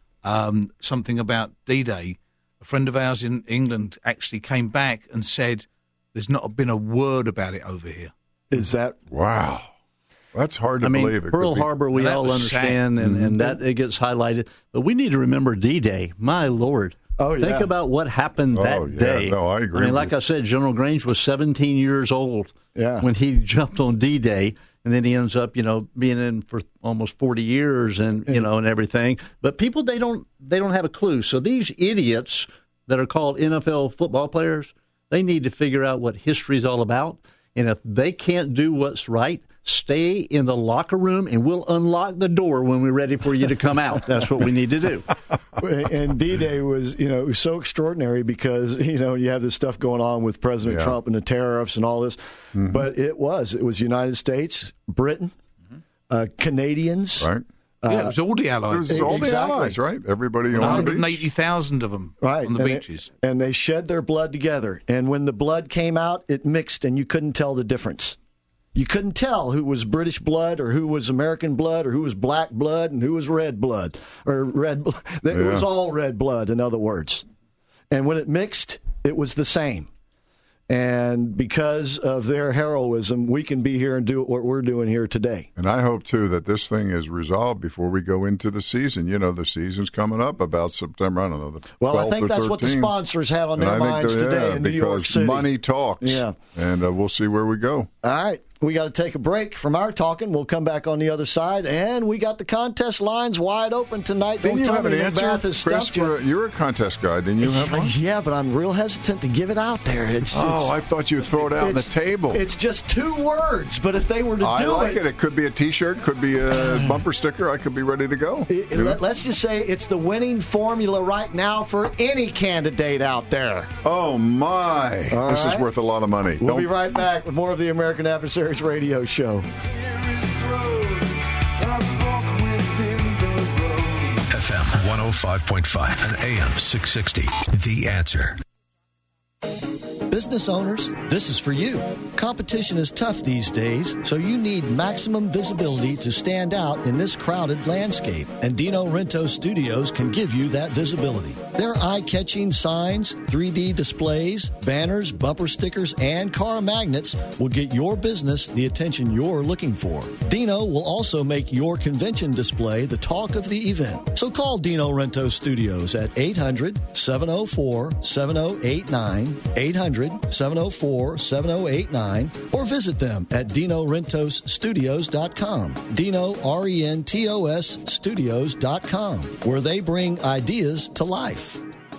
um, something about D-Day, a friend of ours in England actually came back and said, "There's not been a word about it over here." Is that wow? That's hard to I mean, believe. It Pearl could be- Harbor, we Well, that all was understand, sad. and, Mm-hmm. and that it gets highlighted. But we need to remember D-Day. My Lord. Oh, Think yeah. about what happened Oh, that yeah. day. No, I agree I mean, with like you. I said, General Grange was seventeen years old Yeah. when he jumped on D-Day, and then he ends up, you know, being in for almost forty years, and you know, and everything. But people, they don't, they don't have a clue. So these idiots that are called N F L football players, they need to figure out what history is all about. And if they can't do what's right, stay in the locker room, and we'll unlock the door when we're ready for you to come out. That's what we need to do. and D-Day was, you know, it was so extraordinary because, you know, you have this stuff going on with President Yeah. Trump and the tariffs and all this. Mm-hmm. But it was. It was United States, Britain, uh, Canadians. right. yeah, it was all the It allies. was all the Exactly. allies, right? Everybody on one the hundred beach. eighty thousand of them Right. on the and beaches. They, and they shed their blood together. And when the blood came out, it mixed, and you couldn't tell the difference. You couldn't tell who was British blood or who was American blood or who was black blood and who was red blood or red. bl- It Yeah. was all red blood, in other words. And when it mixed, it was the same. And because of their heroism, we can be here and do what we're doing here today. And I hope, too, that this thing is resolved before we go into the season. You know, the season's coming up about September, I don't know, the Well, I twelfth think or that's what the thirteenth. sponsors had on And their I think minds that- today yeah, in New York because City. money talks. Yeah. And uh, we'll see where we go. All right. We got to take a break from our talking. We'll come back on the other side. And we got the contest lines wide open tonight. Didn't Don't you tell have me an that answer, Bath has Chris? stumped you. For, you're a contest guy. Didn't you have one? Yeah, but I'm real hesitant to give it out there. It's, Oh, it's, I thought you'd throw it out on the it's- table. It's just two words, but if they were to I do like it, it. It could be a T-shirt, could be a bumper sticker. I could be ready to go. it- You know? let, let's just say it's the winning formula right now for any candidate out there. Oh, my. All this is right. worth a lot of money. We'll Don't be right back with more of the American Adversaries Radio Show. F M one oh five point five and A M six sixty. The Answer. Business owners, this is for you. Competition is tough these days, so you need maximum visibility to stand out in this crowded landscape, and Dino Rento Studios can give you that visibility. Their eye-catching signs, three D displays, banners, bumper stickers, and car magnets will get your business the attention you're looking for. Dino will also make your convention display the talk of the event. So call Dino Rento Studios at eight hundred, seven oh four, seven oh eight nine, eight hundred, seven oh four, seven oh eight nine, or visit them at dino rentos studios dot com. Dino, R E N T O S, studios dot com, where they bring ideas to life.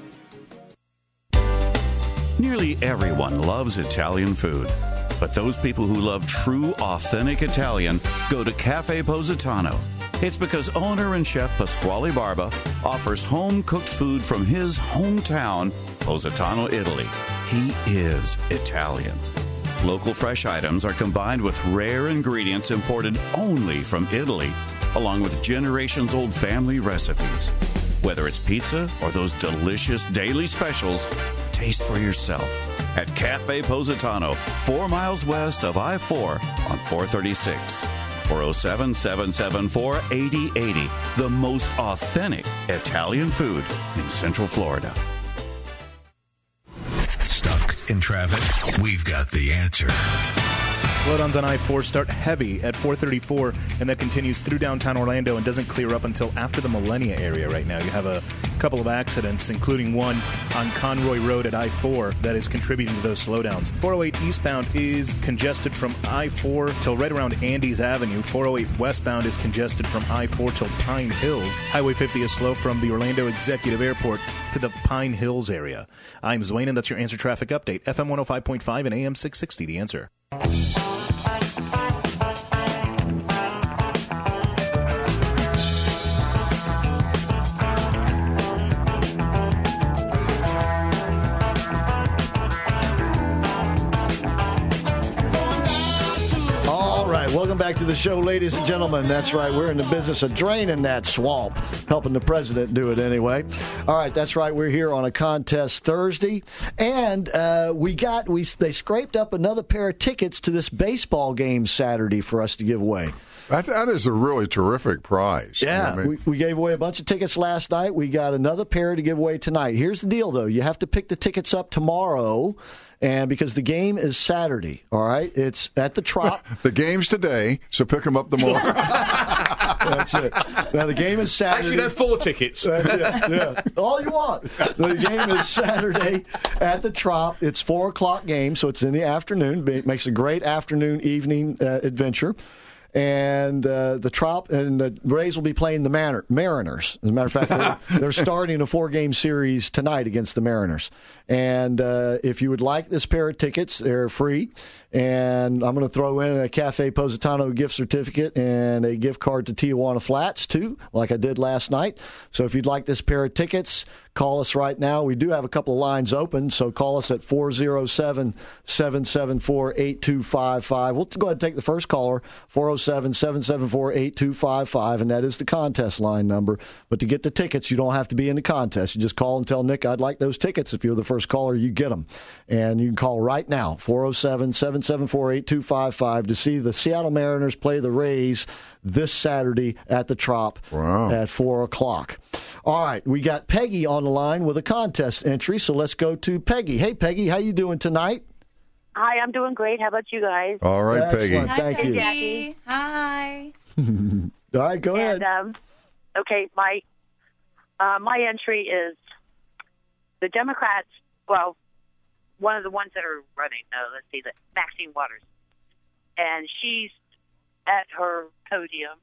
Nearly everyone loves Italian food, but those people who love true, authentic Italian go to Cafe Positano. It's because owner and chef Pasquale Barba offers home-cooked food from his hometown, Positano, Italy. He is Italian. Local fresh items are combined with rare ingredients imported only from Italy, along with generations-old family recipes. Whether it's pizza or those delicious daily specials, taste for yourself at Cafe Positano, four miles west of I four on four thirty-six. four oh seven, seven seven four, eight oh eight oh. The most authentic Italian food in Central Florida. Stuck in traffic? We've got the answer. Slowdowns on I four start heavy at four thirty-four, and that continues through downtown Orlando and doesn't clear up until after the Millennia area right now. You have a couple of accidents, including one on Conroy Road at I four that is contributing to those slowdowns. four oh eight eastbound is congested from I four till right around Andes Avenue. four oh eight westbound is congested from I four till Pine Hills. Highway fifty is slow from the Orlando Executive Airport to the Pine Hills area. I'm Zwane, and that's your Answer Traffic Update. F M one oh five point five and A M six sixty, The Answer. Welcome back to the show, ladies and gentlemen. That's right. We're in the business of draining that swamp, helping the president do it anyway. All right. That's right. We're here on a contest Thursday, and uh, we got we they scraped up another pair of tickets to this baseball game Saturday for us to give away. That, that is a really terrific prize. Yeah, I mean, we, we gave away a bunch of tickets last night. We got another pair to give away tonight. Here's the deal, though. You have to pick the tickets up tomorrow. And because the game is Saturday, all right? It's at the Trop. The game's today, so pick them up tomorrow. That's it. Now, the game is Saturday. Actually, they're four tickets. That's it, yeah. All you want. The game is Saturday at the Trop. It's four o'clock game, so it's in the afternoon. It makes a great afternoon, evening uh, adventure. And uh, the Trop and the Rays will be playing the Mar- Mariners. As a matter of fact, they're, they're starting a four-game series tonight against the Mariners. And uh, if you would like this pair of tickets, they're free. And I'm going to throw in a Cafe Positano gift certificate and a gift card to Tijuana Flats, too, like I did last night. So if you'd like this pair of tickets, call us right now. We do have a couple of lines open, so call us at four oh seven, seven seven four, eight two five five. We'll go ahead and take the first caller, four oh seven, seven seven four, eight two five five, and that is the contest line number. But to get the tickets, you don't have to be in the contest. You just call and tell Nick, I'd like those tickets. If you're the first caller, you get them. And you can call right now, four oh seven, seven seven four, eight two five five, to see the Seattle Mariners play the Rays this Saturday at the Trop wow. at four o'clock. All right, we got Peggy on the line with a contest entry, so let's go to Peggy. Hey, Peggy, how you doing tonight? Hi, I'm doing great. How about you guys? All right, Peggy. Excellent. Hi, Thank Peggy. you. Jackie. Hi. All right, go ahead. And, um, okay, my uh, my entry is the Democrats. Well, one of the ones that are running. No, let's see, the Maxine Waters, and she's at her podium,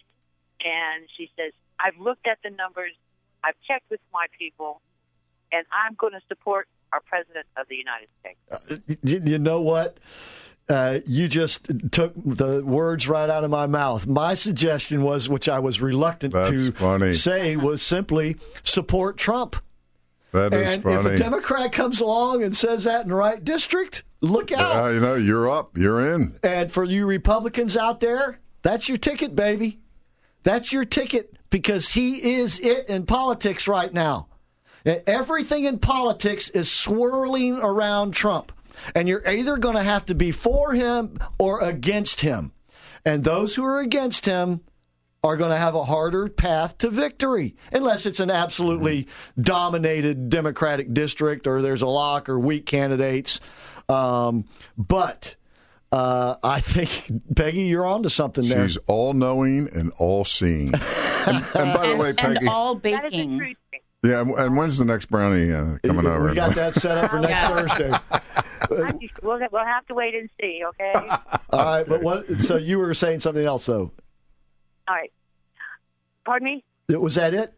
and she says, "I've looked at the numbers. I've checked with my people, and I'm going to support our president of the United States." Uh, you, you know what? Uh, you just took the words right out of my mouth. My suggestion was, which I was reluctant That's to funny. say, was simply support Trump. That is and funny. if a Democrat comes along and says that in the right district, look out. Uh, you know, you're up. You're in. And for you Republicans out there, that's your ticket, baby. That's your ticket, because he is it in politics right now. Everything in politics is swirling around Trump. And you're either going to have to be for him or against him. And those who are against him are going to have a harder path to victory, unless it's an absolutely dominated Democratic district or there's a lock or weak candidates. Um, but uh, I think, Peggy, you're on to something there. She's all-knowing and all-seeing. and, and by the and, way, Peggy... and all baking. Yeah, and when's the next brownie uh, coming over? We got that set up for next Yeah. Thursday. We'll, we'll have to wait and see, okay? All right, but what? So you were saying something else, though. All right. Pardon me? Was that it?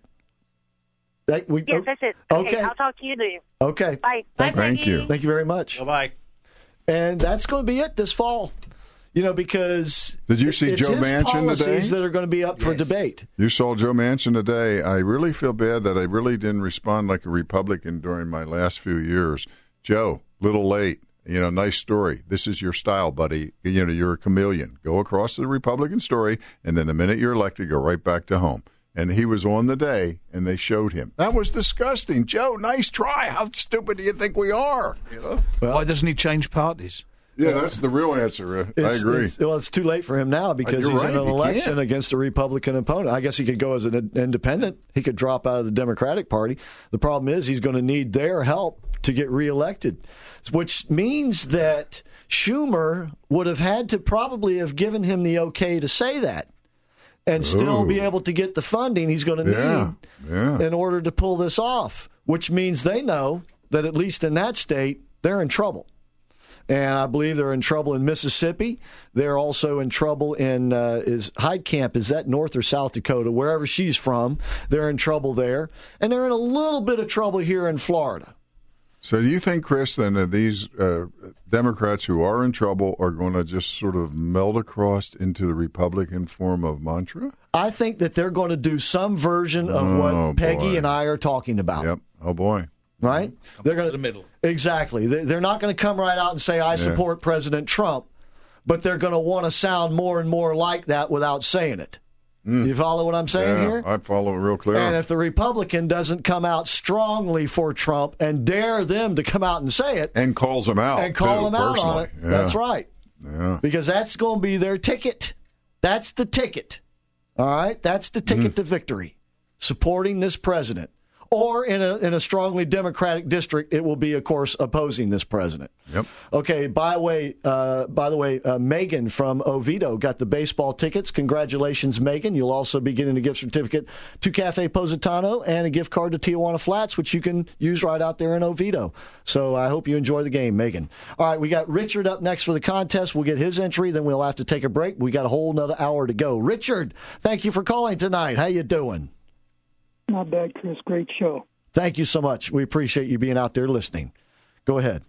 That, we, Yes, that's it. Okay, Okay. I'll talk to you later. Okay. Bye. Thank, Bye, thank Peggy. you. Thank you very much. Bye-bye. And that's going to be it this fall. You know, because Did you see it's Joe his Manchin policies today? that are going to be up for debate. You saw Joe Manchin today. I really feel bad that I really didn't respond like a Republican during my last few years. Joe, little late. You know, nice story. This is your style, buddy. You know, you're a chameleon. Go across to the Republican story, and then the minute you're elected, go right back to home. And he was on the day, and they showed him. That was disgusting. Joe, nice try. How stupid do you think we are? You know? Why doesn't he change parties? Yeah, that's the real answer. Uh, I It's- agree. It's, well, it's too late for him now because You're he's right, in an he election can't. against a Republican opponent. I guess he could go as an independent. He could drop out of the Democratic Party. The problem is he's going to need their help to get reelected, which means that Schumer would have had to probably have given him the okay to say that and still Ooh. be able to get the funding he's going to need Yeah, yeah. in order to pull this off, which means they know that at least in that state, they're in trouble. And I believe they're in trouble in Mississippi. They're also in trouble in uh, is Heidkamp. Is that North or South Dakota? Wherever she's from, they're in trouble there, and they're in a little bit of trouble here in Florida. So do you think, Chris, then that these uh, Democrats who are in trouble are going to just sort of meld across into the Republican form of mantra? I think that they're going to do some version of Oh, what Peggy boy. and I are talking about. Yep. Oh, boy. Right? They're going to the middle. Exactly. They- They're not going to come right out and say, I Yeah. support President Trump, but they're going to want to sound more and more like that without saying it. You follow what I'm saying Yeah, here? I follow it real clear. And if the Republican doesn't come out strongly for Trump and dare them to come out and say it, and calls them out. and call too, them out on personally. it, Yeah. that's right. Yeah. Because that's going to be their ticket. That's the ticket. All right? That's the ticket to victory. Supporting this president. Or in a in a strongly Democratic district, it will be, of course, opposing this president. Yep. Okay. By the way, uh, by the way, uh, Megan from Oviedo got the baseball tickets. Congratulations, Megan! You'll also be getting a gift certificate to Cafe Positano and a gift card to Tijuana Flats, which you can use right out there in Oviedo. So I hope you enjoy the game, Megan. All right, we got Richard up next for the contest. We'll get his entry, then we'll have to take a break. We got a whole another hour to go. Richard, thank you for calling tonight. How you doing? Not bad, Chris. Great show. Thank you so much. We appreciate you being out there listening. Go ahead.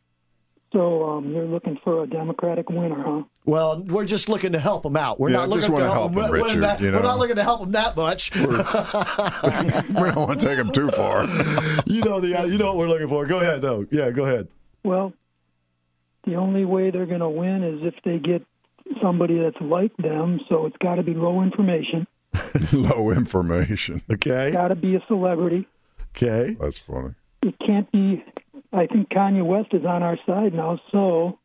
So um, you're looking for a Democratic winner, huh? Well, we're just looking to help them out. We're Yeah, not just looking wanna to help them, them, we're, Richard, not, you we're know. not looking to help them that much. we don't want to take them too far. you know the you know what we're looking for. Go ahead, though. Yeah, go ahead. Well, the only way they're going to win is if they get somebody that's like them, so it's got to be low information. Low information. Okay. Got to be a celebrity. Okay. That's funny. It can't be. I think Kanye West is on our side now, so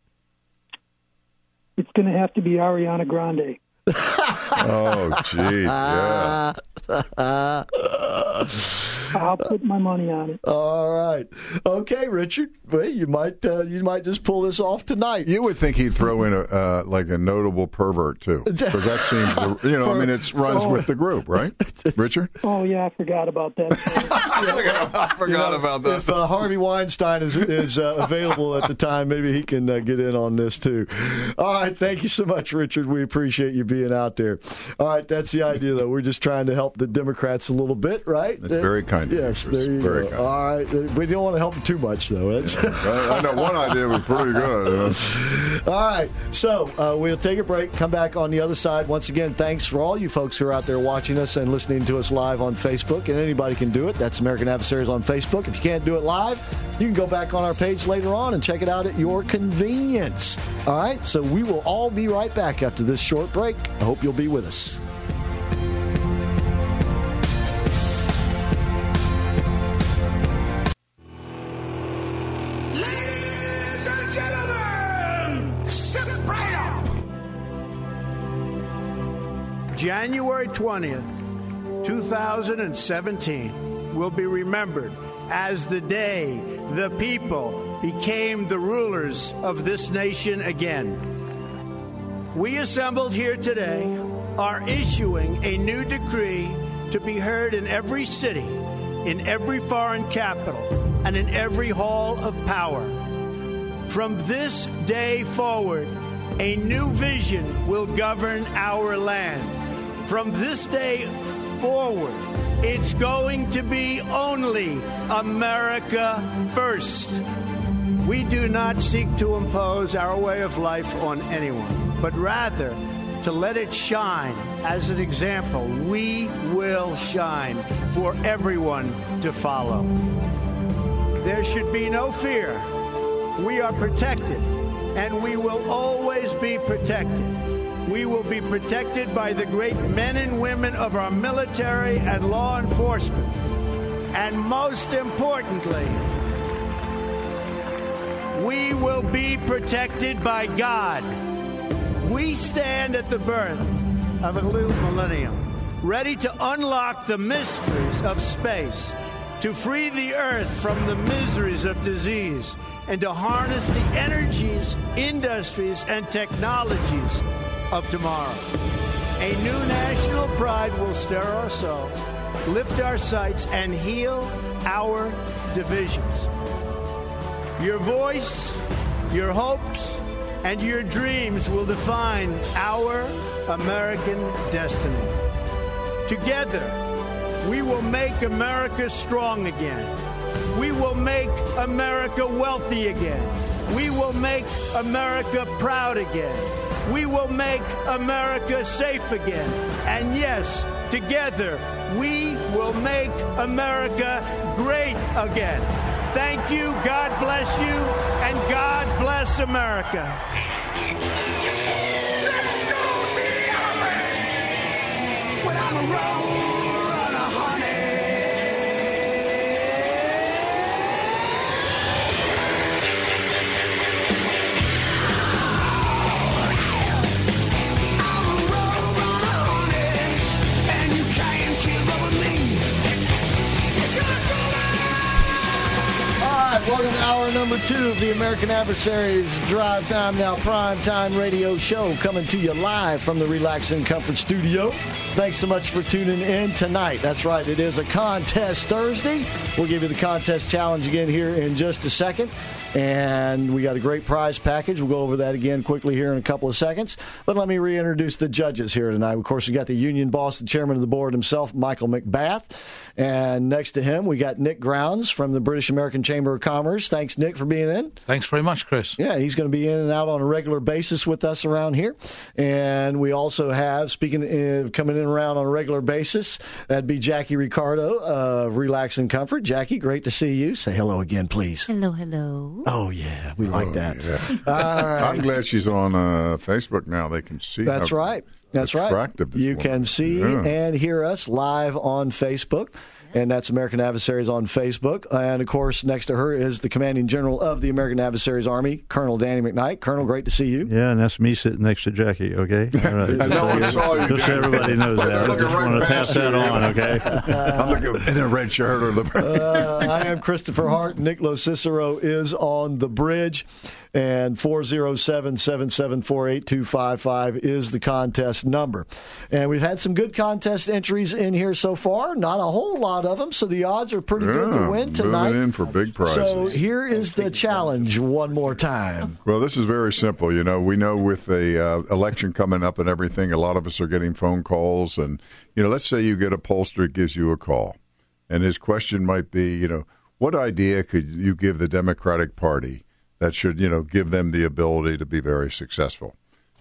it's going to have to be Ariana Grande. Oh, jeez. Yeah. I'll put my money on it. All right. Okay, Richard. Well, you might uh, you might just pull this off tonight. You would think he'd throw in a uh, like a notable pervert too, because that seems you know For- I mean it runs for- with the group, right, Richard? Oh, yeah, I forgot about that. I forgot You know, about that. If uh, Harvey Weinstein is is uh, available at the time, maybe he can uh, get in on this too. All right. Thank you so much, Richard. We appreciate you being out there. All right. That's the idea, though. We're just trying to help the Democrats a little bit, right? That's very kind of you, Yes. Chris. There you Very go. kind. All right. We don't want to help them too much, though. That's I, I know one idea was pretty good. All right. So uh, we'll take a break, come back on the other side. Once again, thanks for all you folks who are out there watching us and listening to us live on Facebook. And anybody can do it. That's American Adversaries on Facebook. If you can't do it live, you can go back on our page later on and check it out at your convenience. All right. So we will all be right back after this short break. I hope you'll be with us. Ladies and January twentieth, two thousand seventeen will be remembered as the day the people became the rulers of this nation again. We assembled here today are issuing a new decree to be heard in every city, in every foreign capital, and in every hall of power. From this day forward, a new vision will govern our land. From this day forward, it's going to be only America first. We do not seek to impose our way of life on anyone, but rather to let it shine as an example. We will shine for everyone to follow. There should be no fear. We are protected, and we will always be protected. We will be protected by the great men and women of our military and law enforcement. And most importantly, we will be protected by God. We stand at the birth of a new millennium, ready to unlock the mysteries of space, to free the earth from the miseries of disease, and to harness the energies, industries, and technologies of tomorrow. A new national pride will stir our souls, lift our sights, and heal our divisions. Your voice, your hopes, and your dreams will define our American destiny. Together, we will make America strong again. We will make America wealthy again. We will make America proud again. We will make America safe again. And yes, together, we will make America great again. Thank you, God bless you, and God bless America. Let's go see the elephant without a roll and a honey. I'm a roll and a honey, and you can't keep up with me. It's gonna slow All right, welcome to hour number two of the American Adversaries Drive Time Now Prime Time Radio Show, coming to you live from the Relax and Comfort Studio. Thanks so much for tuning in tonight. That's right, it is a contest Thursday. We'll give you the contest challenge again here in just a second. And we got a great prize package. We'll go over that again quickly here in a couple of seconds. But let me reintroduce the judges here tonight. Of course, we got the union boss, the chairman of the board himself, Michael McBath. And next to him, we got Nick Grounds from the British American Chamber of Commerce. Thanks, Nick, for being in. Thanks very much, Chris. Yeah, he's going to be in and out on a regular basis with us around here. And we also have, speaking of coming in and around on a regular basis, that'd be Jackie Ricardo of Relax and Comfort. Jackie, great to see you. Say hello again, please. Hello, hello. Oh, yeah, we like Oh, that. yeah. All right. I'm glad she's on uh, Facebook now. They can see. That's how right. That's right. attractive this You woman can is. see Yeah. and hear us live on Facebook. And that's American Adversaries on Facebook. And, of course, next to her is the Commanding General of the American Adversaries Army, Colonel Danny McKnight. Colonel, great to see you. Yeah, and that's me sitting next to Jackie, okay? All right. And no one saw you. Just so everybody knows They're that. I looking just right want to past pass that you. on, okay? I'm looking in a red shirt or the. Uh, I am Christopher Hart. Nick Cicero is on the bridge. And four oh seven, seven seven four, eight two five five is the contest number. And we've had some good contest entries in here so far. Not a whole lot of them, so the odds are pretty good to win tonight. Moving in for big prizes. So here is the challenge one more time. Well, this is very simple. You know, we know with the uh, election coming up and everything, a lot of us are getting phone calls. And, you know, let's say you get a pollster that gives you a call. And his question might be, you know, what idea could you give the Democratic Party that should, you know, give them the ability to be very successful?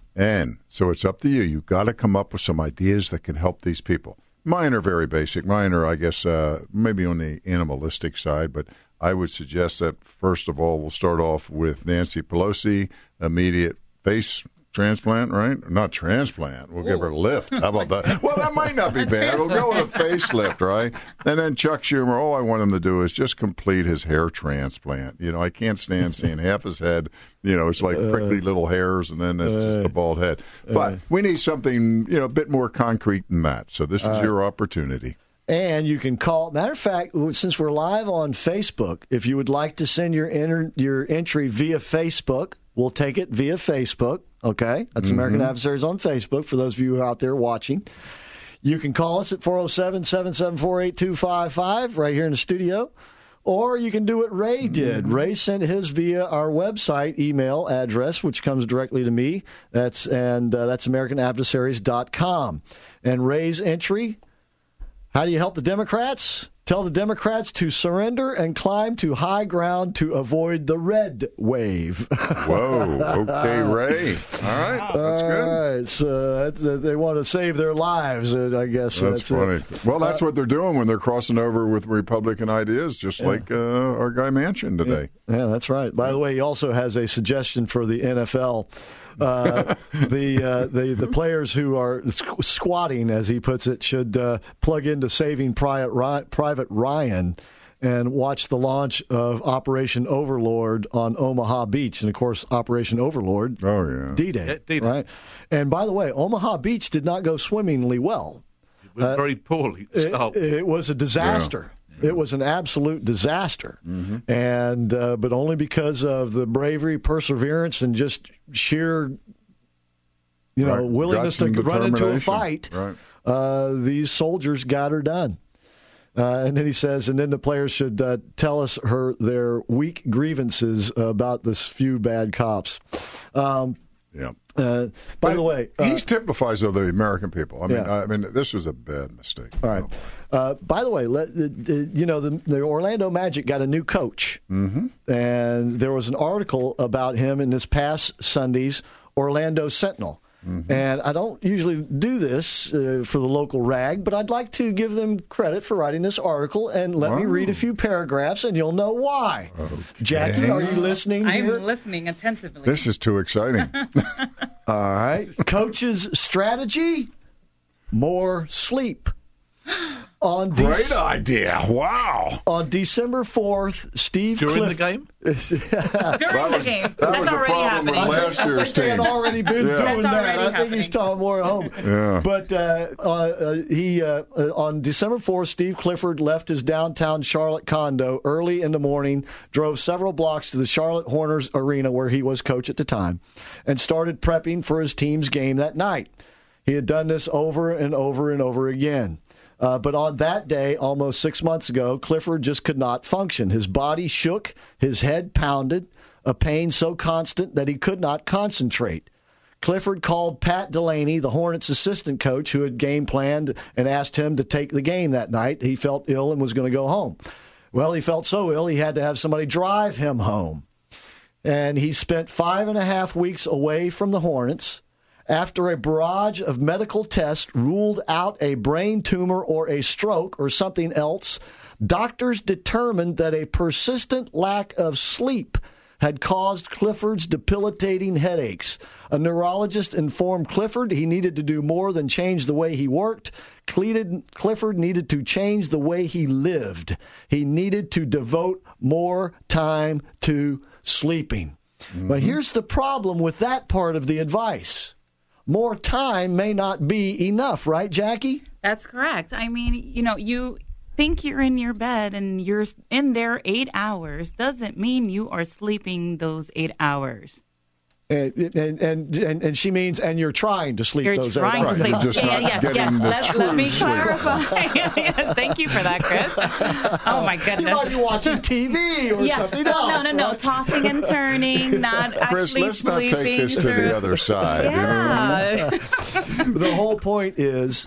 And so it's up to you. You've got to come up with some ideas that can help these people. Mine are very basic. Mine are, I guess, uh, maybe on the animalistic side, but I would suggest that, first of all, we'll start off with Nancy Pelosi, immediate face transplant, right? Not transplant. We'll Ooh. give her a lift. How about that? Well, that might not be bad. We'll go with a facelift, right? And then Chuck Schumer, all I want him to do is just complete his hair transplant. You know, I can't stand seeing half his head. You know, it's like prickly little hairs, and then it's uh, just a bald head. But uh, we need something, you know, a bit more concrete than that. So this is uh, your opportunity. And you can call. Matter of fact, since we're live on Facebook, if you would like to send your enter, your entry via Facebook, we'll take it via Facebook. Okay, that's mm-hmm. American Adversaries on Facebook. For those of you out there watching, you can call us at four oh seven, seven seven four, eight two five five right here in the studio. Or you can do what Ray did. Mm-hmm. Ray sent his via our website email address, which comes directly to me. That's and uh, that's American Adversaries dot com. And Ray's entry. How do you help the Democrats? Tell the Democrats to surrender and climb to high ground to avoid the red wave. Whoa. Okay, Ray. All right. That's good. All right. So that's, they want to save their lives, I guess. That's, that's funny. It. Well, that's uh, what they're doing when they're crossing over with Republican ideas, just yeah. like uh, our guy Manchin today. Yeah. yeah, that's right. By the way, he also has a suggestion for the N F L. Uh, the, uh, the the players who are squ- squatting, as he puts it, should uh, plug into Saving Private Ryan, Private Ryan and watch the launch of Operation Overlord on Omaha Beach. And, of course, Operation Overlord, oh, yeah. D-Day, yeah, D-Day. Right? And, by the way, Omaha Beach did not go swimmingly well. It went uh, very poorly. It, it was a disaster. Yeah. It was an absolute disaster, mm-hmm. and uh, but only because of the bravery, perseverance, and just sheer, you know, right. willingness to run into a fight. Right. Uh, these soldiers got her done. Uh, and then he says, and then the players should uh, tell us her their weak grievances about this few bad cops. Um, yeah. Uh, by but the way, uh, he typifies of the American people. I mean, yeah. I mean, this was a bad mistake. All right. Uh, by the way, let, the, the, you know, the, the Orlando Magic got a new coach, mm-hmm. and there was an article about him in this past Sunday's Orlando Sentinel. Mm-hmm. And I don't usually do this uh, for the local rag, but I'd like to give them credit for writing this article, and let wow. me read a few paragraphs, and you'll know why. Okay. Jackie, are you listening I'm here? listening attentively. This is too exciting. All right. Coach's strategy, more sleep. On Great De- idea. Wow. On December fourth, Steve During Cliff- the game? During that the was, game. That That's was already a problem happening. with last year's I think they team. had already been yeah. doing That's that. I think happening. he's talking more at home. Yeah. But uh, uh, uh, he uh, uh, on December fourth, Steve Clifford left his downtown Charlotte condo early in the morning, drove several blocks to the Charlotte Hornets arena where he was coach at the time, and started prepping for his team's game that night. He had done this over and over and over again. Uh, but on that day, almost six months ago, Clifford just could not function. His body shook, his head pounded, a pain so constant that he could not concentrate. Clifford called Pat Delaney, the Hornets' assistant coach, who had game planned, and asked him to take the game that night. He felt ill and was going to go home. Well, he felt so ill, he had to have somebody drive him home. And he spent five and a half weeks away from the Hornets. After a barrage of medical tests ruled out a brain tumor or a stroke or something else, doctors determined that a persistent lack of sleep had caused Clifford's debilitating headaches. A neurologist informed Clifford he needed to do more than change the way he worked. Clifford needed to change the way he lived. He needed to devote more time to sleeping. Mm-hmm. But here's the problem with that part of the advice. More time may not be enough, right, Jackie? That's correct. I mean, you know, you think you're in your bed and you're in there eight hours doesn't mean you are sleeping those eight hours. And and and, and, and she means, and you're trying to sleep you're those trying eight hours. To sleep. You're just yeah, not yes, getting yes. the Let, true let me sleep. clarify. yes, thank you for that, Chris. Oh, my goodness. You might be watching T V or yeah. something no, else. No, no, no. Right? Tossing and turning, not Chris, actually let's sleeping. not take this to the other side. Yeah. You know? The whole point is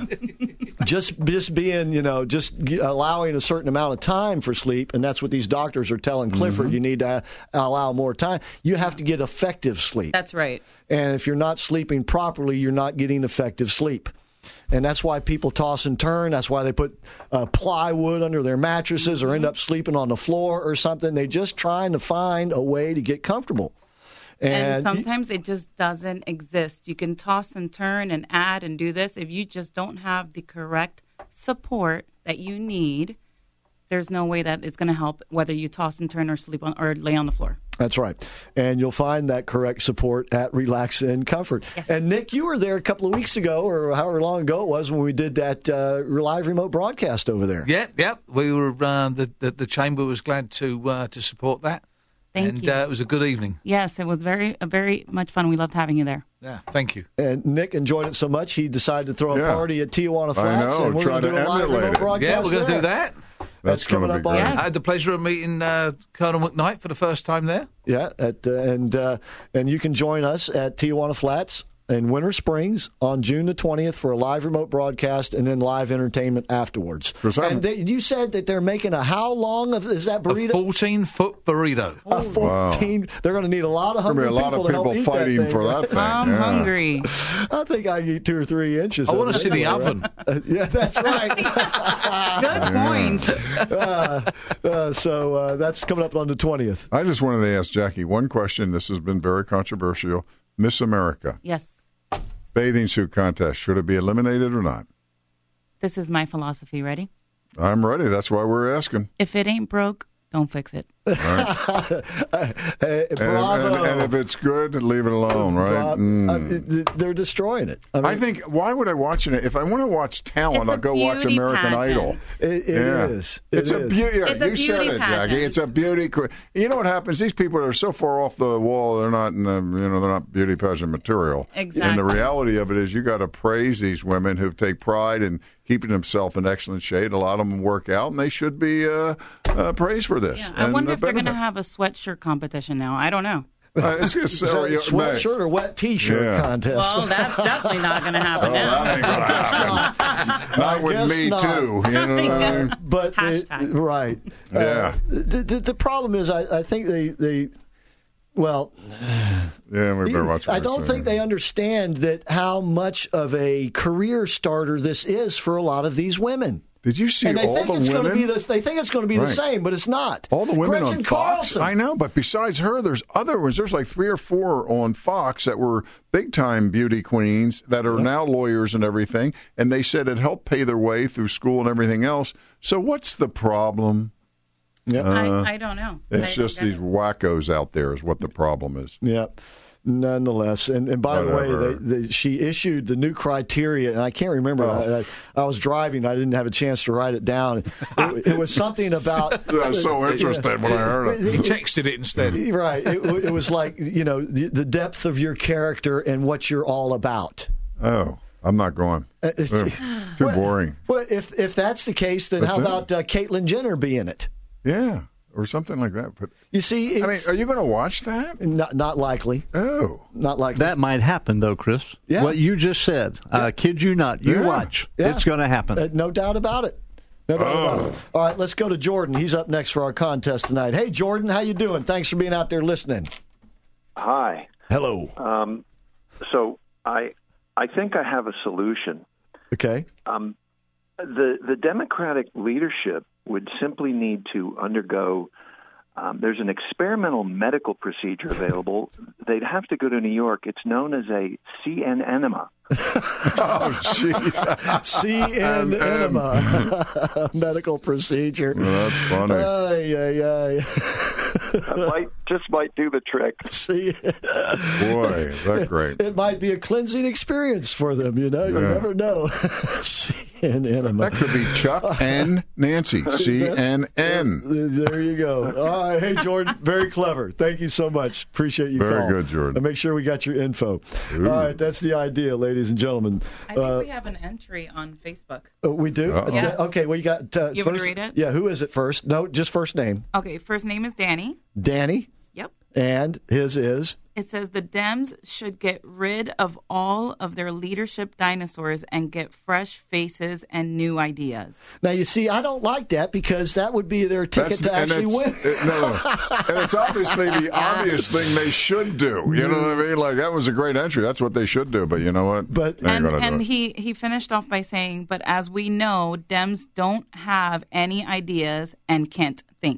just just being, you know, just allowing a certain amount of time for sleep, and that's what these doctors are telling Clifford. Mm-hmm. You need to allow more time. You have to get effective sleep. That's right. And if you're not sleeping properly, you're not getting effective sleep. And that's why people toss and turn. That's why they put uh, plywood under their mattresses or end up sleeping on the floor or something. They're just trying to find a way to get comfortable. And, And, sometimes it just doesn't exist. You can toss and turn and add and do this. If you just don't have the correct support that you need, there's no way that it's going to help whether you toss and turn or sleep on or lay on the floor. That's right. And you'll find that correct support at Relax and Comfort. Yes. And, Nick, you were there a couple of weeks ago or however long ago it was when we did that uh, live remote broadcast over there. Yep, yep. We were uh, the, the the chamber was glad to uh, to support that. Thank and, you. Uh, it was a good evening. Yes, it was very, uh, very much fun. We loved having you there. Yeah, thank you. And Nick enjoyed it so much, he decided to throw a Yeah. party at Tijuana I Flats. know, and we're try going to to do a live emulate remote it. broadcast Yeah, we're going to there. do that. That's, That's gonna coming be up on. great. I had the pleasure of meeting uh, Colonel McKnight for the first time there. Yeah, at, uh, and uh, and you can join us at Tijuana Flats in Winter Springs on June the twentieth for a live remote broadcast and then live entertainment afterwards. And they, you said that they're making a how long of is that burrito? A fourteen-foot burrito. A fourteen. Wow. They're going to need a lot of hungry There'll be a lot people of to help people eat fighting that thing. for that thing. I'm yeah. hungry. I think I can eat two or three inches. I of want it to see the anyway, oven. right? Uh, yeah, that's right. Good point. uh, uh, so uh, that's coming up on the twentieth. I just wanted to ask Jackie one question. This has been very controversial. Miss America. Yes. Bathing suit contest. Should it be eliminated or not? This is my philosophy. Ready? I'm ready. That's why we're asking. If it ain't broke, don't fix it. Hey, And, bravo. and, and if it's good, leave it alone, right? Bra- Mm. uh, they're destroying it. I, mean, I think, why would I watch it? If I want to watch talent, It's a I'll go watch beauty American pageant. Idol. It, it yeah. is. It it's a is. beauty. Yeah, It's a you said beauty it, Jackie. pageant. It's a beauty. qu- You know what happens? These people are so far off the wall. They're not in the. You know, they're not beauty pageant material. Exactly. And the reality of it is, you got to praise these women who take pride in keeping themselves in excellent shape. A lot of them work out, and they should be uh, uh, praised for this. Yeah, I and wonder uh, if they're going to benefit. have a sweatshirt competition now. I don't know. Uh, it's just, Is that uh, a you- sweatshirt or wet T-shirt Yeah. contest? Well, that's definitely not going to happen Oh, now. that ain't gonna happen. Not with guess me not. too. You know what I mean? But it- Hashtag. right. Yeah. Uh, the, the the problem is, I, I think they they well. Yeah, we better watch. what I we're don't saying. think they understand that how much of a career starter this is for a lot of these women. Did you see and they all think the it's going to women? be this. They think it's going to be the Right. same, but it's not. All the women Gretchen on Fox. Carlson. I know, but besides her, there's other ones. There's like three or four on Fox that were big time beauty queens that are now lawyers and everything. And they said it helped pay their way through school and everything else. So what's the problem? Yeah, Uh, I, I don't know. It's I don't just get these it. wackos out there is what the problem is. Yeah. Nonetheless, and, and by Whatever. the way, they, they, she issued the new criteria, and I can't remember. Oh. I, I was driving; I didn't have a chance to write it down. It, it was something about. I was so interested when I heard He it. texted it instead. Right. It, it was like, you know, the, the depth of your character and what you're all about. Oh, I'm not going. Uh, it's- Ugh, too Well, boring. Well, if if that's the case, then That's how it. about uh, Caitlyn Jenner being it? Yeah, or something like that. But You see, I mean, it's are you going to watch that? not not likely. Oh, Not likely. That might happen, though, Chris. Yeah. What you just said. I kid you not. You Yeah. watch. Yeah. It's going to happen. Uh, no doubt about it. No doubt about Oh. it. All right, let's go to Jordan. He's up next for our contest tonight. Hey, Jordan, how you doing? Thanks for being out there listening. Hi. Hello. Um, so I I think I have a solution. Okay. Um, the the Democratic leadership would simply need to undergo. Um, there's an experimental medical procedure available. They'd have to go to New York. It's known as a C N enema. oh, jeez. C N enema. Medical procedure. Well, that's funny. Ay, ay, ay. That might just might do the trick. See, Boy, is that great. it might be a cleansing experience for them. You know, you Yeah. never know. C N enema. That could be Chuck and Nancy. C N N. There you go. All right. Hey, Jordan, very clever. Thank you so much. Appreciate you Very calling. good, Jordan. And make sure we got your info. Ooh. All right. That's the idea, ladies and gentlemen. I think Uh, we have an entry on Facebook. uh, we do? Uh-oh. Yes. Okay. Well, you got. Uh, You want me first, to read it? Yeah. Who is it first? No, just first name. Okay, first name is Danny. Danny. Yep. And his is. It says the Dems should get rid of all of their leadership dinosaurs and get fresh faces and new ideas. Now, you see, I don't like that because that would be their ticket to and actually it's, win. it- no, and it's obviously the obvious thing they should do. You know what I mean? Like, that was a great entry. That's what they should do. But you know what? But They ain't And, gonna and do it. he, he finished off by saying, but as we know, Dems don't have any ideas and can't think.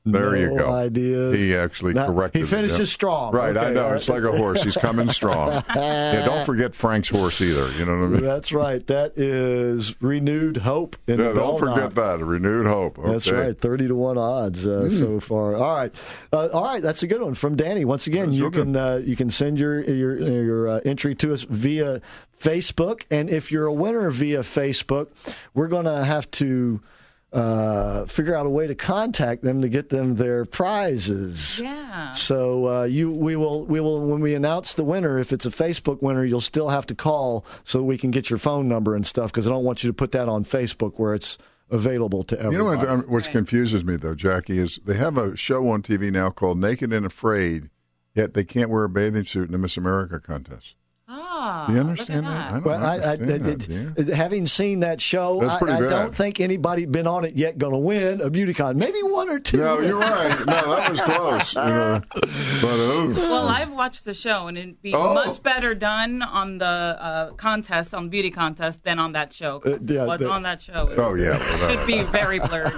There no you go. Ideas. He actually Now, corrected He finishes it. strong. Right, okay, I know. right. It's like a horse. He's coming strong. Yeah, don't forget Frank's horse either. You know what I mean? That's right. That is renewed hope. In Yeah, the don't forget Belknap. that. Renewed hope. Okay. That's right. Thirty to one odds uh, Mm. so far. All right, uh, all right. That's a good one from Danny. Once again, That's you so can uh, you can send your your your uh, entry to us via Facebook, and if you're a winner via Facebook, we're going to have to uh, figure out a way to contact them to get them their prizes. Yeah. So uh, you we will we will when we announce the winner, if it's a Facebook winner, you'll still have to call so we can get your phone number and stuff, because I don't want you to put that on Facebook where it's available to everyone. You know what, um, what confuses me, though, Jackie, is they have a show on T V now called Naked and Afraid, yet they can't wear a bathing suit in the Miss America contest. Ah, Do you understand that? I don't Well, I, I, understand that, it- having seen that show, That's I, pretty I bad. don't think anybody been on it yet going to win a beauty con. Maybe one or two. No, you're right. No, that was close. You know, but oh. Well, I've watched the show, and it'd be Oh. much better done on the uh, contest, on beauty contest, than on that show. Uh, yeah, What's the- on that show is, Oh, yeah. should be very blurred.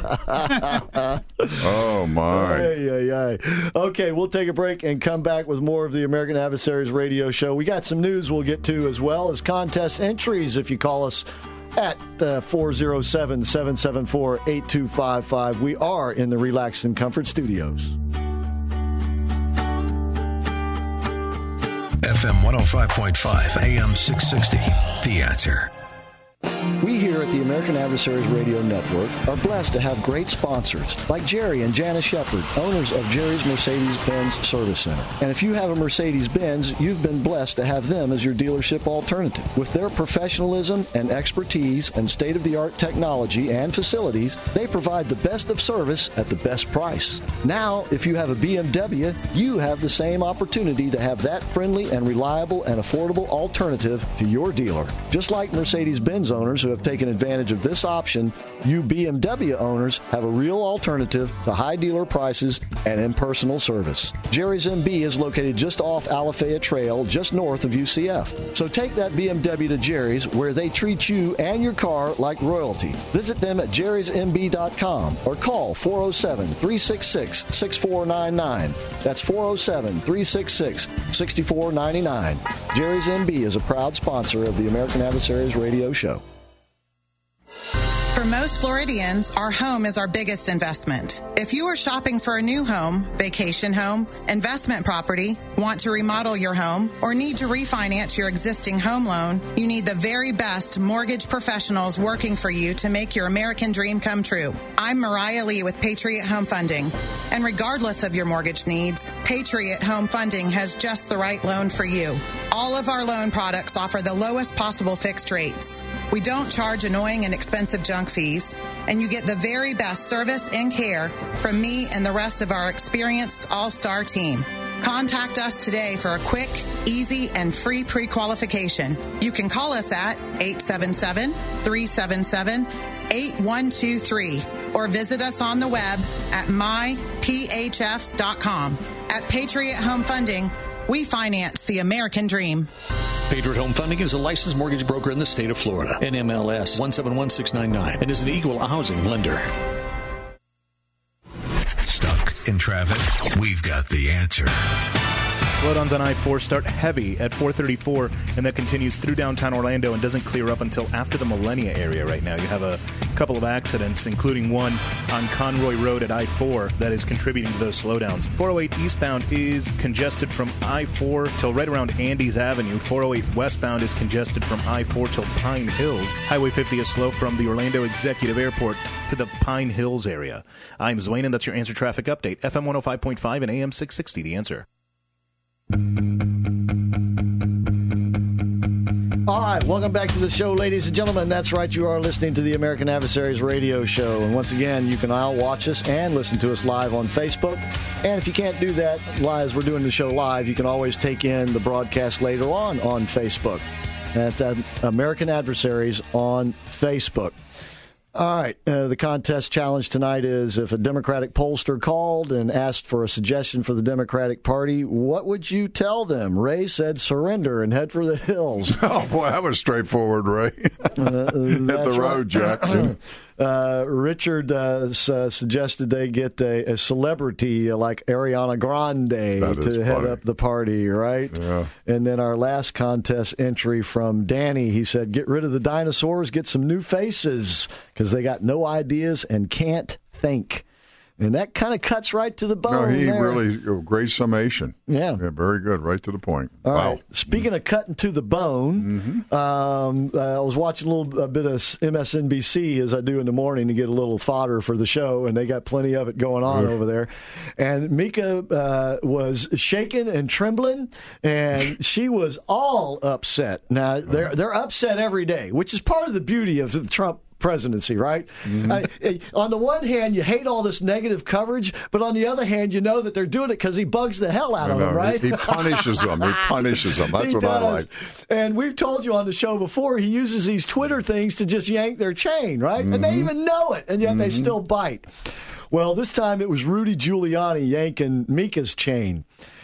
Oh, my. Ay, ay, ay. Okay, we'll take a break and come back with more of the American Adversaries radio show. We got some news we'll get to, as well as contest entries if you call us at uh, four oh seven, seven seven four, eight two five five. We are in the Relax and Comfort Studios. F M one oh five point five, A M six sixty. The Answer. We here at the American Adversaries Radio Network are blessed to have great sponsors like Jerry and Janice Shepard, owners of Jerry's Mercedes-Benz Service Center. And if you have a Mercedes-Benz, you've been blessed to have them as your dealership alternative. With their professionalism and expertise and state-of-the-art technology and facilities, they provide the best of service at the best price. Now, if you have a B M W, you have the same opportunity to have that friendly and reliable and affordable alternative to your dealer. Just like Mercedes-Benz owners who have taken advantage of this option, you B M W owners have a real alternative to high dealer prices and impersonal service. Jerry's M B is located just off Alafaya Trail, just north of U C F. So take that B M W to Jerry's, where they treat you and your car like royalty. Visit them at jerrys m b dot com or call four oh seven, three six six, six four nine nine. That's four oh seven, three six six, six four nine nine. Jerry's M B is a proud sponsor of the American Adversaries Radio Show. For most Floridians, our home is our biggest investment. If you are shopping for a new home, vacation home, investment property, want to remodel your home, or need to refinance your existing home loan, you need the very best mortgage professionals working for you to make your American dream come true. I'm Mariah Lee with Patriot Home Funding. And regardless of your mortgage needs, Patriot Home Funding has just the right loan for you. All of our loan products offer the lowest possible fixed rates. We don't charge annoying and expensive junk fees, and you get the very best service and care from me and the rest of our experienced all-star team. Contact us today for a quick, easy, and free pre-qualification. You can call us at eight seven seven, three seven seven, eight one two three or visit us on the web at my p h f dot com. At Patriot Home Funding, we finance the American dream. Patriot Home Funding is a licensed mortgage broker in the state of Florida. N M L S one seven one six nine nine and is an equal housing lender. Stuck in traffic? We've got the answer. Slowdowns on I four start heavy at four thirty-four, and that continues through downtown Orlando and doesn't clear up until after the Millennia area right now. You have a couple of accidents, including one on Conroy Road at I four that is contributing to those slowdowns. four oh eight eastbound is congested from I four till right around Andes Avenue. four oh eight westbound is congested from I four till Pine Hills. Highway fifty is slow from the Orlando Executive Airport to the Pine Hills area. I'm Zwane, and that's your Answer Traffic Update. F M one oh five point five and A M six sixty, The Answer. All right, welcome back to the show, ladies and gentlemen. That's right, you are listening to the American Adversaries Radio Show. And once again, you can now watch us and listen to us live on Facebook. And if you can't do that live as we're doing the show live, you can always take in the broadcast later on on Facebook. That's uh, American Adversaries on Facebook. All right, uh, the contest challenge tonight is if a Democratic pollster called and asked for a suggestion for the Democratic Party, what would you tell them? Ray said surrender and head for the hills. Oh, boy, that was straightforght, Ray. Uh, Hit the road, Jack. Uh, Richard uh, s- uh, suggested they get a, a celebrity like Ariana Grande to head up the party, right? Yeah. And then our last contest entry from Danny, he said, get rid of the dinosaurs, get some new faces, because they got no ideas and can't think. And that kind of cuts right to the bone. No, he there. really, a great summation. Yeah. Yeah, very good, right to the point. All wow. right. Speaking of cutting to the bone, Mm-hmm. um, uh, I was watching a little a bit of M S N B C as I do in the morning to get a little fodder for the show, and they got plenty of it going on Oof. over there. And Mika uh, was shaking and trembling, and she was all upset. Now they're they're upset every day, which is part of the beauty of the Trump presidency, right? Mm-hmm. I, on the one hand, you hate all this negative coverage, but on the other hand, you know that they're doing it because he bugs the hell out I of know. them, right? He, he punishes them. He punishes them. That's He what I does. like. And we've told you on the show before, he uses these Twitter things to just yank their chain, right? And they even know it, and yet they still bite. Well, this time it was Rudy Giuliani yanking Mika's chain.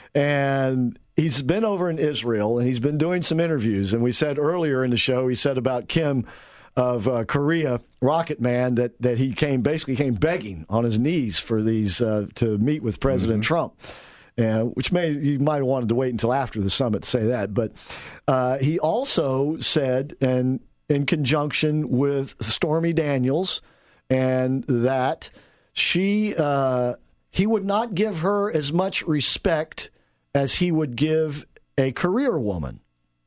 And he's been over in Israel, and he's been doing some interviews. And we said earlier in the show, he said about Kim of uh, Korea, Rocket Man, that, that he came basically came begging on his knees for these uh, to meet with President Trump. Uh, which may you might have wanted to wait until after the summit to say that, but uh, he also said, and in conjunction with Stormy Daniels, and that she uh, he would not give her as much respect as he would give a career woman.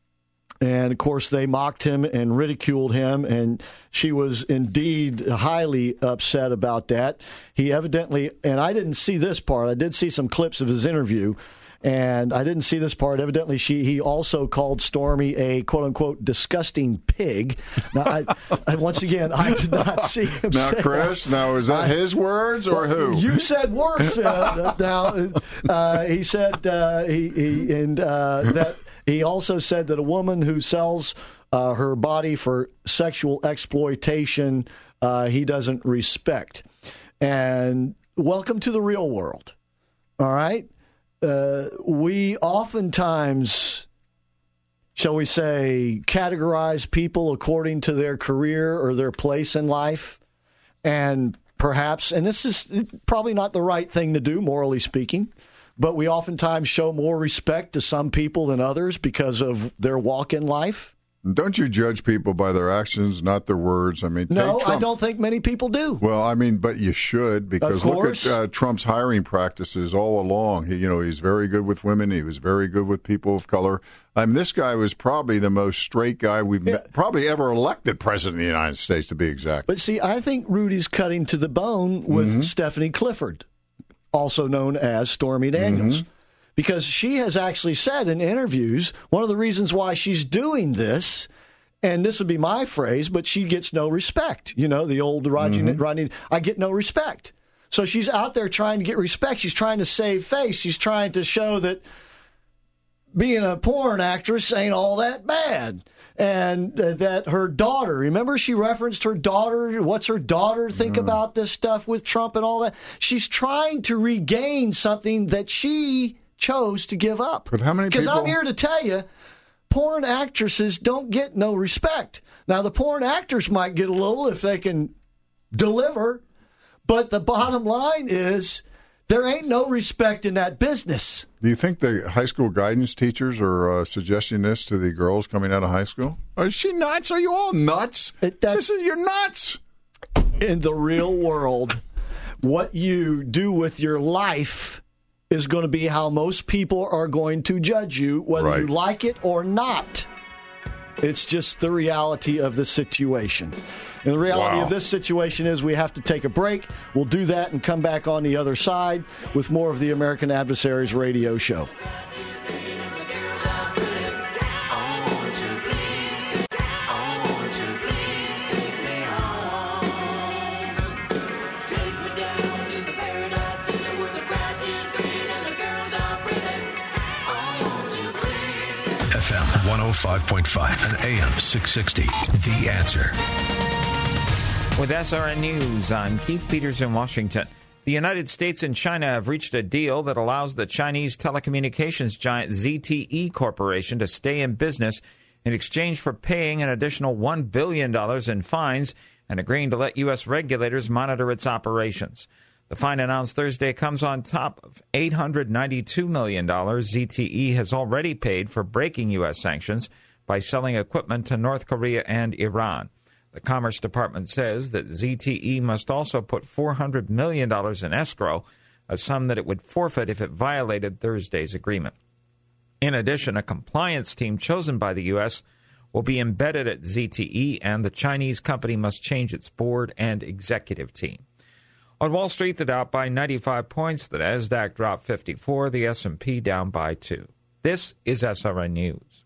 And, of course, they mocked him and ridiculed him, and she was indeed highly upset about that. He evidently, and I didn't see this part, I did see some clips of his interview, and I didn't see this part. Evidently, she he also called Stormy a, quote-unquote, disgusting pig. Now, I, I, once again, I did not see him Now, say Chris, that. now, is that I- his words or who? You said worse. Uh, now, uh, he said uh, he, he and uh, that he also said that a woman who sells uh, her body for sexual exploitation, uh, he doesn't respect. And welcome to the real world. All right, uh, we oftentimes, shall we say, categorize people according to their career or their place in life, and perhaps, and this is probably not the right thing to do, morally speaking, but we oftentimes show more respect to some people than others because of their walk in life. Don't you judge people by their actions, not their words? I mean, take No, Trump. I don't think many people do. Well, I mean, but you should, because look course. at uh, Trump's hiring practices all along. He, you know, he's very good with women. He was very good with people of color. I mean, this guy was probably the most straight guy we've met, probably ever elected president of the United States, to be exact. But see, I think Rudy's cutting to the bone with Mm-hmm. Stephanie Clifford, also known as Stormy Daniels. Mm-hmm. Because she has actually said in interviews, one of the reasons why she's doing this, and this would be my phrase, but she gets no respect. You know, the old Rodney, Mm-hmm. Rodney, I get no respect. So she's out there trying to get respect. She's trying to save face. She's trying to show that being a porn actress ain't all that bad. And uh, that her daughter, remember she referenced her daughter, what's her daughter think Mm. about this stuff with Trump and all that? She's trying to regain something that she chose to give up. But how many Because I'm people- here to tell you, porn actresses don't get no respect. Now, the porn actors might get a little if they can deliver, but the bottom line is there ain't no respect in that business. Do you think the high school guidance teachers are uh, suggesting this to the girls coming out of high school? Is she nuts? Are you all nuts? This is, you're nuts. In the real world, what you do with your life is going to be how most people are going to judge you, whether you Right. like it or not. It's just the reality of the situation. And the reality Wow. of this situation is we have to take a break. We'll do that and come back on the other side with more of the American Adversaries radio show. F M one oh five point five and A M six sixty. The Answer. With S R N News, I'm Keith Peters in Washington. The United States and China have reached a deal that allows the Chinese telecommunications giant Z T E Corporation to stay in business in exchange for paying an additional one billion dollars in fines and agreeing to let U S regulators monitor its operations. The fine announced Thursday comes on top of eight hundred ninety-two million dollars Z T E has already paid for breaking U S sanctions by selling equipment to North Korea and Iran. The Commerce Department says that Z T E must also put four hundred million dollars in escrow, a sum that it would forfeit if it violated Thursday's agreement. In addition, a compliance team chosen by the U S will be embedded at Z T E, and the Chinese company must change its board and executive team. On Wall Street, the Dow by ninety-five points, the Nasdaq dropped fifty-four, the S and P down by two. This is S R N News.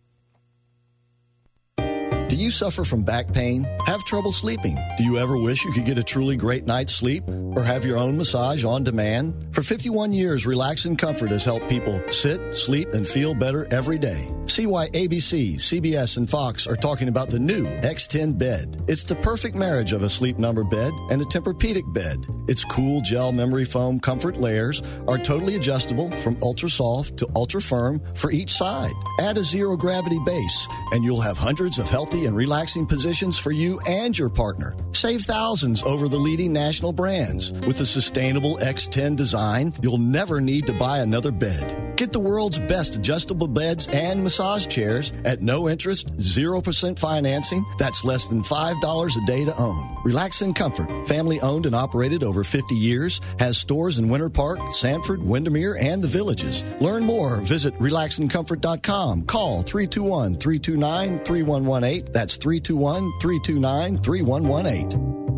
Do you suffer from back pain? Have trouble sleeping? Do you ever wish you could get a truly great night's sleep or have your own massage on demand? For fifty-one years, Relax and Comfort has helped people sit, sleep, and feel better every day. See why A B C, C B S, and Fox are talking about the new X ten bed. It's the perfect marriage of a Sleep Number bed and a Tempur-Pedic bed. Its cool gel memory foam comfort layers are totally adjustable from ultra soft to ultra firm for each side. Add a zero gravity base and you'll have hundreds of healthy and relaxing positions for you and your partner. Save thousands over the leading national brands. With the sustainable X ten design, you'll never need to buy another bed. Get the world's best adjustable beds and massage chairs at no interest, zero percent financing. That's less than five dollars a day to own. Relax and Comfort, family owned and operated over fifty years, has stores in Winter Park, Sanford, Windermere, and the Villages. Learn more. Visit relax and comfort dot com. Call three two one, three two nine, three one one eight. That's three two one, three two nine, three one one eight.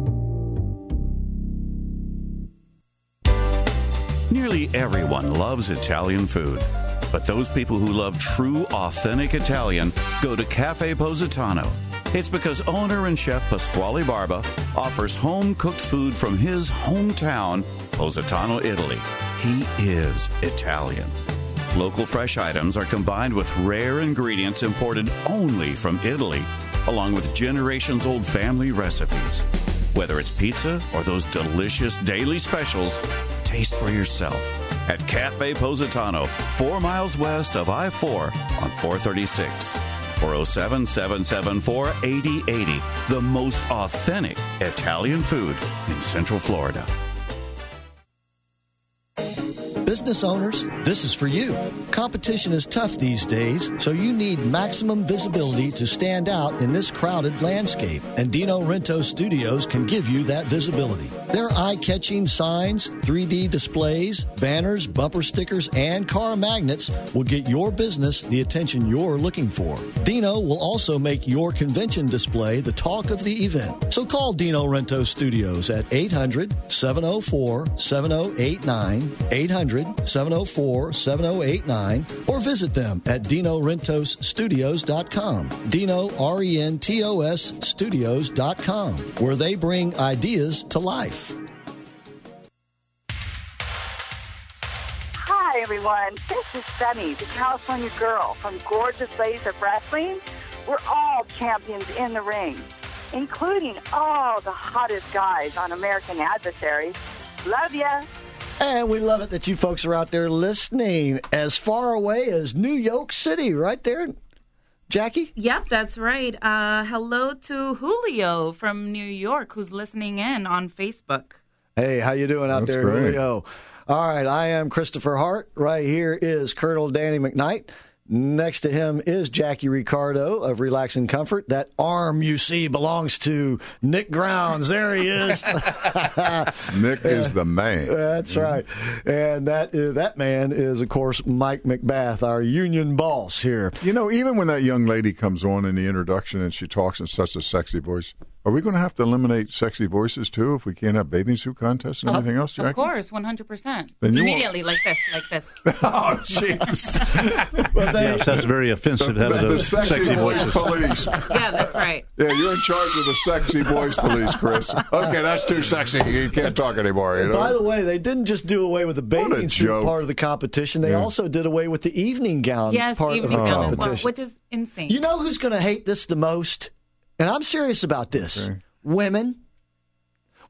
Nearly everyone loves Italian food. But those people who love true, authentic Italian go to Cafe Positano. It's because owner and chef Pasquale Barba offers home-cooked food from his hometown, Positano, Italy. He is Italian. Local fresh items are combined with rare ingredients imported only from Italy, along with generations-old family recipes. Whether it's pizza or those delicious daily specials, taste for yourself at Cafe Positano, four miles west of I four on four thirty-six. four oh seven, seven seven four, eight oh eight oh. The most authentic Italian food in Central Florida. Business owners, this is for you. Competition is tough these days, so you need maximum visibility to stand out in this crowded landscape, and Dino Rento Studios can give you that visibility. Their eye-catching signs, three D displays, banners, bumper stickers, and car magnets will get your business the attention you're looking for. Dino will also make your convention display the talk of the event. So call Dino Rento Studios at eight hundred, seven oh four, seven oh eight nine, eight hundred, seven oh four, seven oh eight nine, or visit them at dino rentos studios dot com. Dino, R E N T O S, studios dot com, where they bring ideas to life. Hi, everyone. This is Sunny, the California girl from Gorgeous Ladies of Wrestling. We're all champions in the ring, including all the hottest guys on American Adversaries. Love ya. And we love it that you folks are out there listening as far away as New York City, right there, Jackie? Yep, that's right. Uh, hello to Julio from New York, who's listening in on Facebook. Hey, how you doing out That's there, great. Julio? All right, I am Christopher Hart. Right here is Colonel Danny McKnight. Next to him is Jackie Ricardo of Relax and Comfort. That arm you see belongs to Nick Grounds. There he is. Nick is the man. That's right. And that is, that man is, of course, Mike McBath, our union boss here. You know, even when that young lady comes on in the introduction and she talks in such a sexy voice, are we going to have to eliminate sexy voices, too, if we can't have bathing suit contests and anything else, Jackie? Of course, one hundred percent. Then you Immediately, like this, like this. Oh, jeez. Yes, that's very offensive. The, having the, the those sexy, sexy voice voices. police. Yeah, that's right. Yeah, you're in charge of the sexy voice police, Chris. Okay, that's too sexy. You can't talk anymore, you know? By the way, they didn't just do away with the bathing suit joke. part of the competition. They Yeah. also did away with the evening gown Yes, part evening of the gown as well, competition. which is insane. You know who's going to hate this the most? And I'm serious about this. Okay. Women.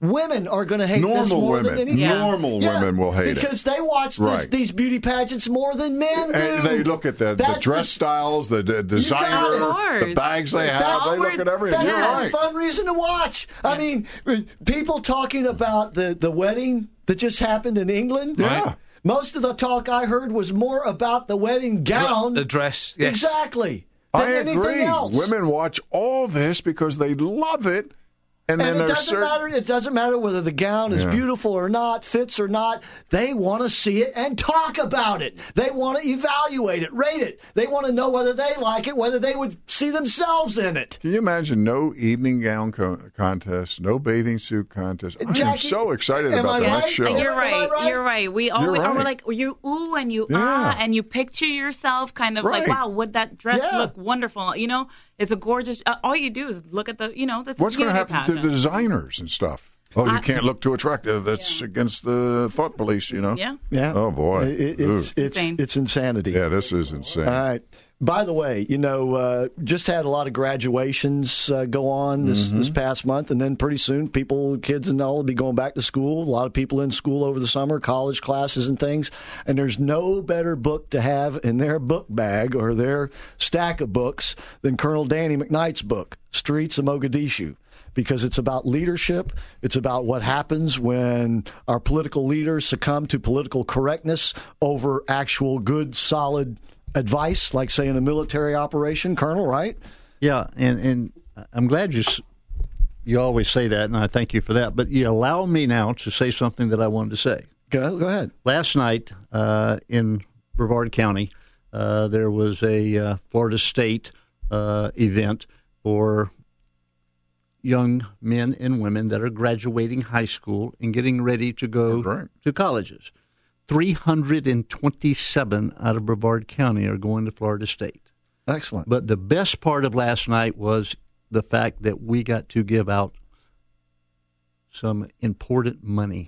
women are going to hate Normal this more women. than anything. Yeah. Normal Yeah, women will hate it. because they watch this, Right. these beauty pageants more than men do. And they look at the, the That's dress styles, the, the designer, got the bags they have. That's- They look at everything. That's You're a right. fun reason to watch. I mean, people talking about the, the wedding that just happened in England. Yeah. Most of the talk I heard was more about the wedding gown. The dress, yes. Exactly. Than I anything agree. else. Women watch all this because they love it. And, And then it there's doesn't certain... matter. It doesn't matter whether the gown is Yeah. beautiful or not, fits or not. They want to see it and talk about it. They want to evaluate it, rate it. They want to know whether they like it, whether they would see themselves in it. Can you imagine no evening gown co- contest, no bathing suit contest? I am Jackie, so excited am about I the right? next show. You're Am I right. right? You're right. We You're always right. are like you ooh and you Yeah. ah and you picture yourself kind of like Right. wow, would that dress Yeah. look wonderful? You know, it's a gorgeous. Uh, all you do is look at the you know that's What's going to happen to the designers and stuff? Oh, you can't look too attractive. That's against the thought police, you know? Yeah. Yeah. Oh, boy. It- it's, Ooh. it's, Insane. it's insanity. Yeah, this is insane. All right. By the way, you know, uh, just had a lot of graduations uh, go on this, Mm-hmm. this past month, and then pretty soon people, kids and all, will be going back to school. A lot of people in school over the summer, college classes and things. And there's no better book to have in their book bag or their stack of books than Colonel Danny McKnight's book, Streets of Mogadishu. Because it's about leadership. It's about what happens when our political leaders succumb to political correctness over actual good, solid advice, like, say, in a military operation, Colonel, right? Yeah, and, and I'm glad you s- you always say that, and I thank you for that. But you allow me now to say something that I wanted to say. Go, go ahead. Last night uh, in Brevard County, uh, there was a uh, Florida State uh, event for young men and women that are graduating high school and getting ready to go Right. to colleges. three hundred twenty-seven out of Brevard County are going to Florida State. Excellent. But the best part of last night was the fact that we got to give out some important money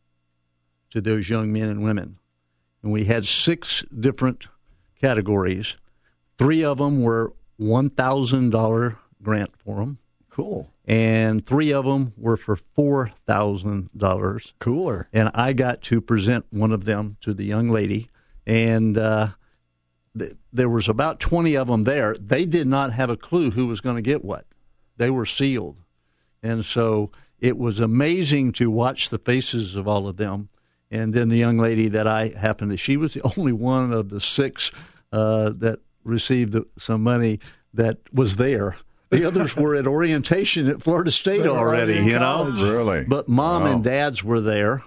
to those young men and women. And we had six different categories. Three of them were one thousand dollars grant for them. Cool. And three of them were for four thousand dollars. Cooler. And I got to present one of them to the young lady. And uh, th- there was about twenty of them there. They did not have a clue who was going to get what. They were sealed. And so it was amazing to watch the faces of all of them. And then the young lady that I happened to, she was the only one of the six uh, that received the, some money that was there. The others were at orientation at Florida State They were already, already in you know. college. Really? But mom Wow. and dads were there.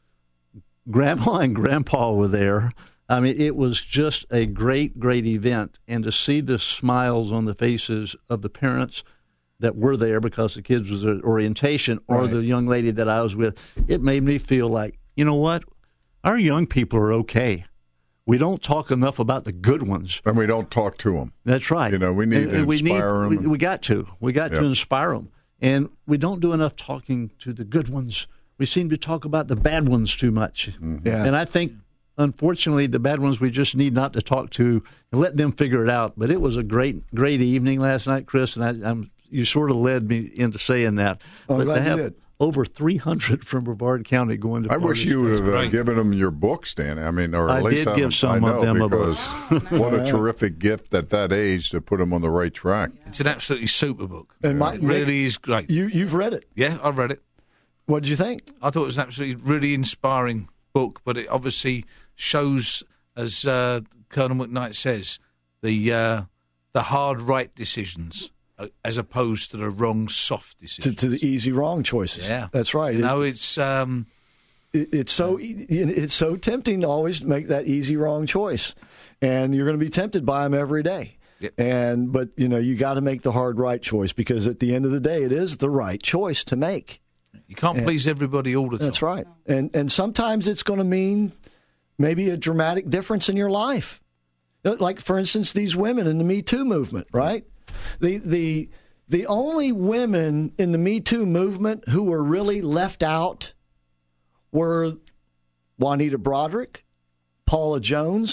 Grandma and grandpa were there. I mean, it was just a great, great event. And to see the smiles on the faces of the parents that were there because the kids was at orientation or Right. the young lady that I was with, it made me feel like, you know what? Our young people are okay. We don't talk enough about the good ones. And we don't talk to them. That's right. You know, we need And- to and we inspire need, them. We, we got to. We got Yep. to inspire them. And we don't do enough talking to the good ones. We seem to talk about the bad ones too much. Mm-hmm. Yeah. And I think, unfortunately, the bad ones we just need not to talk to and let them figure it out. But it was a great, great evening last night, Chris, and I, I'm, you sort of led me into saying that. I'm but glad to you have did. over three hundred from Brevard County going to I Florida wish you would State. have uh, great. given them your books, Dan. I mean, or at I least did have give them, some I of know, them a because book. what a terrific gift at that age to put them on the right track. It's an absolutely super book. And my- It really is great. You, you've read it. Yeah, I've read it. What did you think? I thought it was an absolutely really inspiring book, but it obviously shows, as uh, Colonel McKnight says, the uh, the hard right decisions uh, as opposed to the wrong soft To, decisions. to the easy wrong choices. Yeah. That's right. You know, it's um, It, it's so e- it's so tempting to always make that easy wrong choice, and you're going to be tempted by them every day. Yep. And but you know you got to make the hard right choice because at the end of the day, it is the right choice to make. you can't please everybody all the time. That's right. And and sometimes it's going to mean maybe a dramatic difference in your life. Like for instance, these women in the Me Too movement, right? The the the only women in the Me Too movement who were really left out were Juanita Broderick, Paula Jones,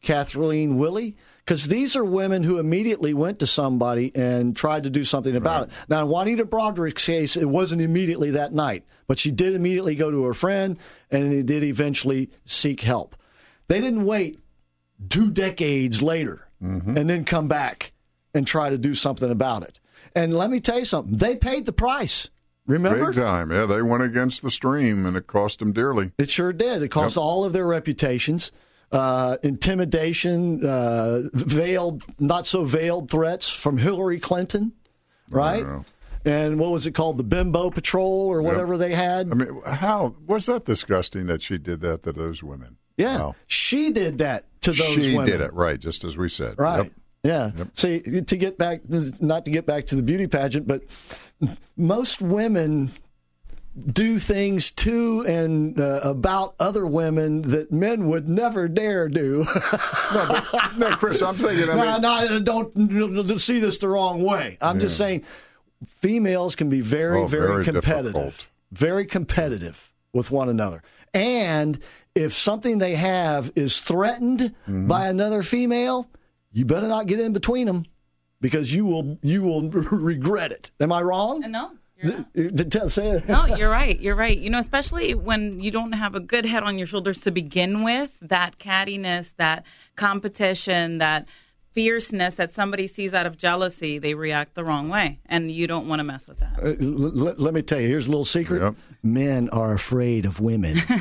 Kathleen Willey? Because these are women who immediately went to somebody and tried to do something about right. it. Now, in Juanita Broderick's case, it wasn't immediately that night, but she did immediately go to her friend, and they did eventually seek help. They didn't wait two decades later mm-hmm. and then come back and try to do something about it. And let me tell you something. They paid the price. Remember? Big time. Yeah, they went against the stream, and it cost them dearly. It sure did. It cost yep. all of their reputations. Uh, intimidation, uh, veiled, not so veiled threats from Hillary Clinton, right? And what was it called, the Bimbo Patrol or whatever yep. they had? I mean, how was that disgusting that she did that to those women? Yeah, wow. She did that to those she women. She did it, right, just as we said. Right, yep. yeah. Yep. See, to get back, not to get back to the beauty pageant, but most women do things to and uh, about other women that men would never dare do. no, but, no, Chris, I'm thinking. I mean, no, no, don't, don't see this the wrong way. I'm yeah. just saying, females can be very, oh, very, very competitive, difficult. very competitive with one another. And if something they have is threatened mm-hmm. by another female, you better not get in between them, because you will you will regret it. Am I wrong? No. You're not. Say it. No, you're right. You're right. You know, especially when you don't have a good head on your shoulders to begin with, that cattiness, that competition, that fierceness that somebody sees out of jealousy, they react the wrong way, and you don't want to mess with that. Uh, l- l- let me tell you, here's a little secret. Yep. Men are afraid of women. Hey,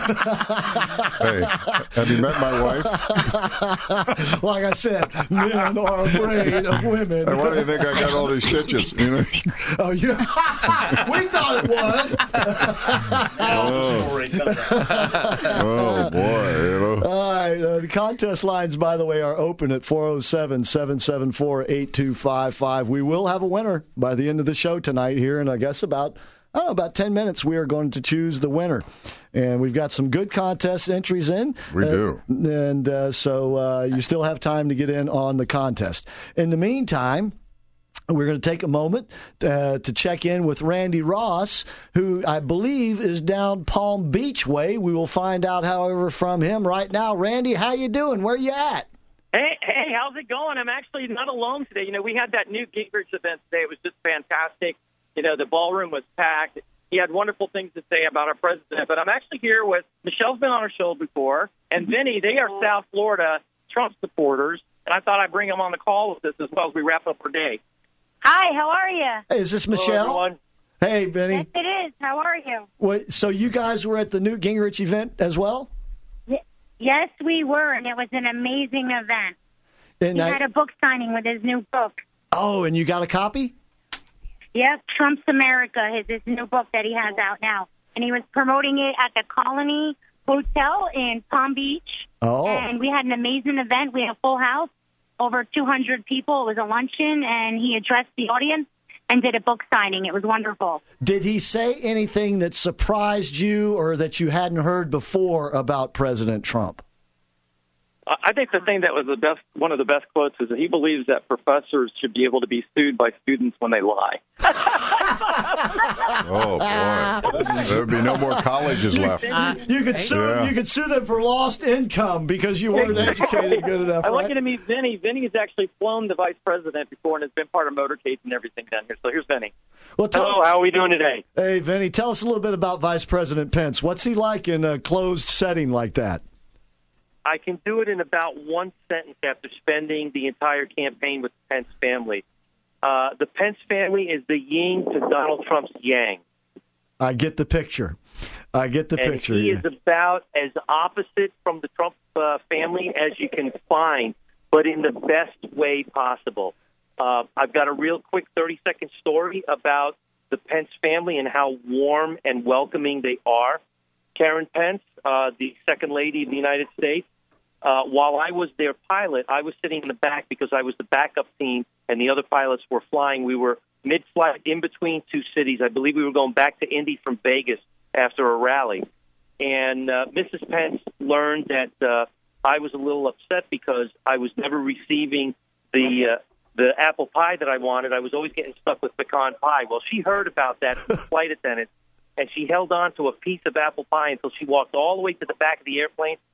have you met my wife? Like I said, men are afraid of women. Hey, why do you think I got all these stitches? You know? Oh, you we thought it was. oh. oh, boy. You know? All right. Uh, the contest lines, by the way, are open at four oh seven, seven seven four, eight two five five. We will have a winner by the end of the show tonight here, and I guess about I don't know, about ten minutes, we are going to choose the winner. And we've got some good contest entries in. We uh, do. And uh, so uh, you still have time to get in on the contest. In the meantime, we're going to take a moment uh, to check in with Randy Ross, who I believe is down Palm Beach way. We will find out, however, from him right now. Randy, how you doing? Where you at? Hey, hey, how's it going? I'm actually not alone today. You know, we had that new Gingrich event today. It was just fantastic. You know, the ballroom was packed. He had wonderful things to say about our president. But I'm actually here with, Michelle's been on our show before, and Vinny. They are South Florida Trump supporters, and I thought I'd bring them on the call with us as well as we wrap up our day. Hi, how are you? Hey, is this Michelle? Hello, hey, Vinny. Yes, it is. How are you? Wait, so you guys were at the Newt Gingrich event as well? Y- yes, we were, and it was an amazing event. And he I... had a book signing with his new book. Oh, and you got a copy? Yep, Trump's America is his new book that he has out now. And he was promoting it at the Colony Hotel in Palm Beach. Oh. And we had an amazing event. We had a full house, over two hundred people. It was a luncheon, and he addressed the audience and did a book signing. It was wonderful. Did he say anything that surprised you or that you hadn't heard before about President Trump? I think the thing that was the best, one of the best quotes is that he believes that professors should be able to be sued by students when they lie. Oh boy, there would be no more colleges left. Uh, you could sue yeah. you could sue them for lost income because you weren't educated good enough. I right? want you to meet Vinny. Vinny has actually flown the vice president before and has been part of motorcades and everything down here. So here's Vinny. Well, tell Hello, us, how are we doing today? Hey, Vinny, tell us a little bit about Vice President Pence. What's he like in a closed setting like that? I can do it in about one sentence after spending the entire campaign with the Pence family. Uh, the Pence family is the yin to Donald Trump's yang. I get the picture. I get the and picture. He yeah. is about as opposite from the Trump uh, family as you can find, but in the best way possible. Uh, I've got a real quick thirty-second story about the Pence family and how warm and welcoming they are. Karen Pence, uh, the second lady of the United States, uh, while I was their pilot, I was sitting in the back because I was the backup team and the other pilots were flying. We were mid-flight in between two cities. I believe we were going back to Indy from Vegas after a rally. And uh, Missus Pence learned that uh, I was a little upset because I was never receiving the uh, the apple pie that I wanted. I was always getting stuck with pecan pie. Well, she heard about that from the flight attendant, and she held on to a piece of apple pie until she walked all the way to the back of the airplane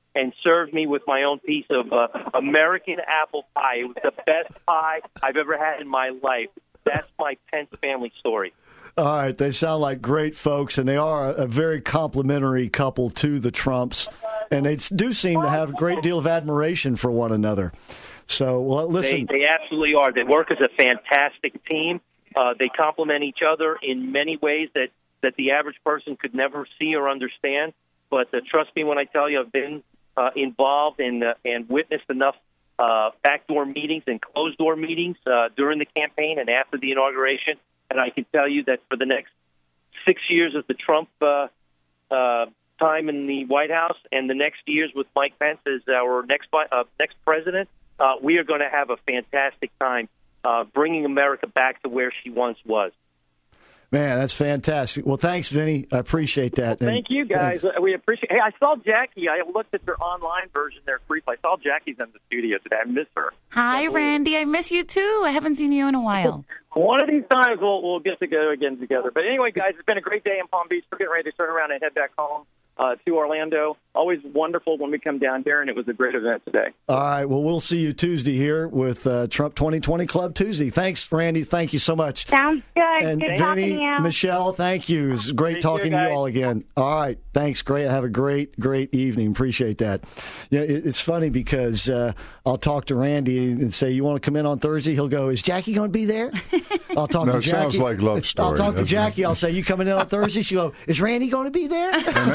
and served me with my own piece of uh, American apple pie. It was the best pie I've ever had in my life. That's my Pence family story. All right, they sound like great folks, and they are a, a very complimentary couple to the Trumps, and they do seem to have a great deal of admiration for one another. So, well, listen. They, they absolutely are. They work as a fantastic team. Uh, they complement each other in many ways that, that the average person could never see or understand. But uh, trust me when I tell you, I've been uh, involved in, uh, and witnessed enough uh, backdoor meetings and closed-door meetings uh, during the campaign and after the inauguration. And I can tell you that for the next six years of the Trump uh, uh, time in the White House and the next years with Mike Pence as our next uh, next president, uh, we are going to have a fantastic time uh, bringing America back to where she once was. Man, that's fantastic. Well, thanks, Vinny. I appreciate that. Thank you, guys. Thanks. We appreciate. Hey, I saw Jackie. I looked at their online version there briefly. I saw Jackie's in the studio today. I miss her. Hi, Randy. I miss you too. I haven't seen you in a while. One of these times we'll we'll get to go again together. But anyway, guys, it's been a great day in Palm Beach. We're getting ready to turn around and head back home uh, to Orlando. Always wonderful when we come down here, and it was a great event today. All right. Well, we'll see you Tuesday here with uh, Trump twenty twenty Club Tuesday. Thanks, Randy. Thank you so much. Sounds good. And Good Vinny, talking to you. Michelle, thank you. It's great Thank talking you, to you guys. all again. All right. Thanks. Great. Have a great, great evening. Appreciate that. Yeah, it, it's funny because uh, I'll talk to Randy and say, you want to come in on Thursday? He'll go, is Jackie going to be there? I'll talk No, to it Jackie. sounds like love story, I'll talk to doesn't it? Jackie. I'll say, you coming in on Thursday? She'll go, is Randy going to be there?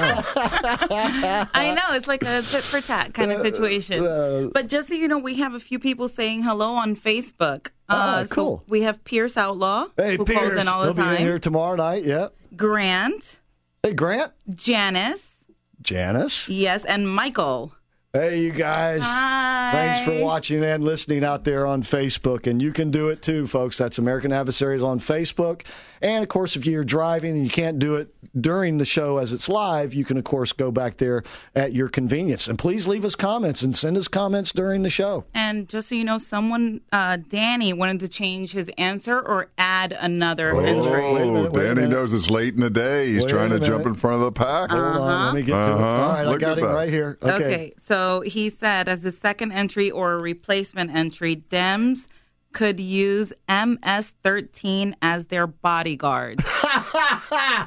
I know. It's like a tit for tat kind of situation. uh, But just so you know, we have a few people saying hello on Facebook. Ah, Uh, cool. So we have Pierce Outlaw, Hey, who Pierce. calls in all the He'll be in time. here tomorrow night. Yep. Grant. Hey, Grant. Janice. Janice. Yes, and Michael. Hey, you guys. Hi. Thanks for watching and listening out there on Facebook. And you can do it too, folks. That's American Adversaries on Facebook. And, of course, if you're driving and you can't do it during the show as it's live, you can, of course, go back there at your convenience. And please leave us comments and send us comments during the show. And just so you know, someone, uh, Danny, wanted to change his answer or add another entry. Oh, Danny knows it's late in the day. He's Wait trying a to jump minute. in front of the pack. Hold on. Let me get to it. Uh-huh. All right, I Look got at him that. right here. Okay. Okay. So he said, as the second entry or a replacement entry, Dems could use M S thirteen as their bodyguard. That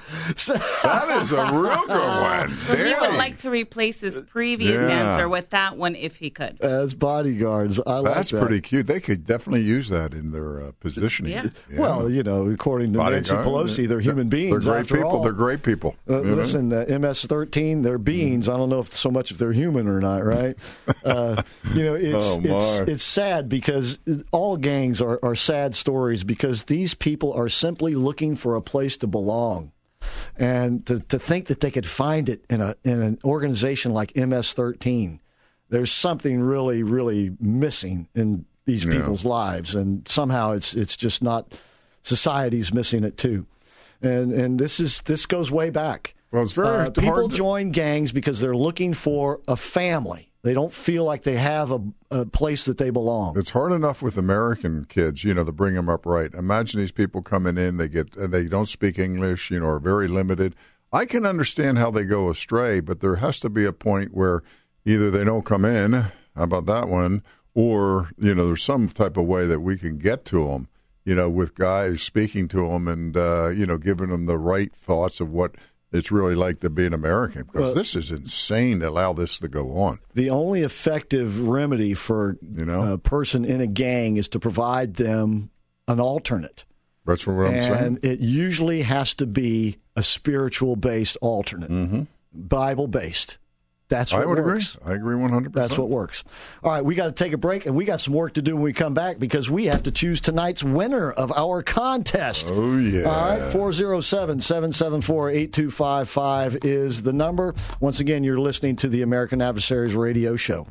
is a real good one. So he would Danny. like to replace his previous Yeah. answer with that one if he could. As bodyguards. I like That's that. pretty cute. They could definitely use that in their uh, positioning. Yeah. Well, you know, according to Nancy Bodyguard. Pelosi, they're human beings. They're great after people. all. They're great people. Uh, You know? listen, uh, M S thirteen, they're beings. I don't know if so much if they're human or not, right? Uh, you know, it's, Oh, it's my. it's sad because all gangs are, are sad stories because these people are simply looking for a place to belong. And to, to think that they could find it in a in an organization like M S thirteen, there's something really, really missing in these Yeah. people's lives, and somehow it's it's just not. Society's missing it too, and and this is this goes way back. Well, it's very Uh, hard people to- join gangs because they're looking for a family. They don't feel like they have a, a place that they belong. It's hard enough with American kids, you know, to bring them up right. Imagine these people coming in, they get, they don't speak English, you know, are very limited. I can understand how they go astray, but there has to be a point where either they don't come in, how about that one, or, you know, there's some type of way that we can get to them, you know, with guys speaking to them and, uh, you know, giving them the right thoughts of what it's really like to be an American, because Well- this is insane to allow this to go on. The only effective remedy for You know? a person in a gang is to provide them an alternate. That's what I'm and saying. it usually has to be a spiritual-based alternate, Mm-hmm. Bible-based. That's what I would works. agree. I agree one hundred percent. That's what works. All right, we got to take a break, and we got some work to do when we come back because we have to choose tonight's winner of our contest. Oh, yeah. All right, four oh seven, seven seven four, eight two five five is the number. Once again, you're listening to the American Adversaries Radio Show.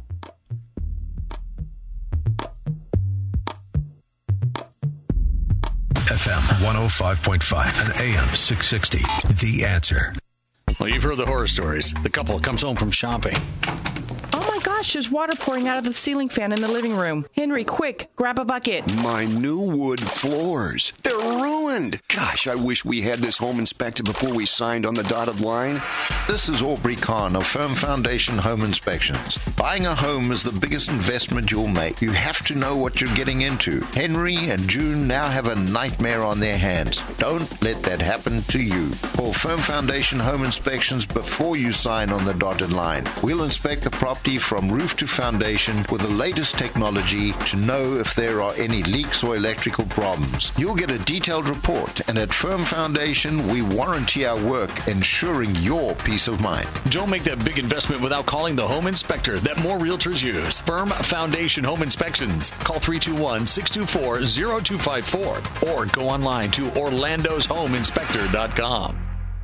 F M one oh five point five and A M six sixty. The Answer. Well, you've heard the horror stories. The couple comes home from shopping. Oh my gosh, there's water pouring out of the ceiling fan in the living room. Henry, quick, grab a bucket. My new wood floors. They're ruined. friend. Gosh, I wish we had this home inspected before we signed on the dotted line. This is Aubrey Kahn of Firm Foundation Home Inspections. Buying a home is the biggest investment you'll make. You have to know what you're getting into. Henry and June now have a nightmare on their hands. Don't let that happen to you. Call Firm Foundation Home Inspections before you sign on the dotted line. We'll inspect the property from roof to foundation with the latest technology to know if there are any leaks or electrical problems. You'll get a detailed report, and at Firm Foundation, we warranty our work, ensuring your peace of mind. Don't make that big investment without calling the home inspector that more realtors use. Firm Foundation Home Inspections. Call three two one, six two four, zero two five four or go online to orlandos home inspector dot com.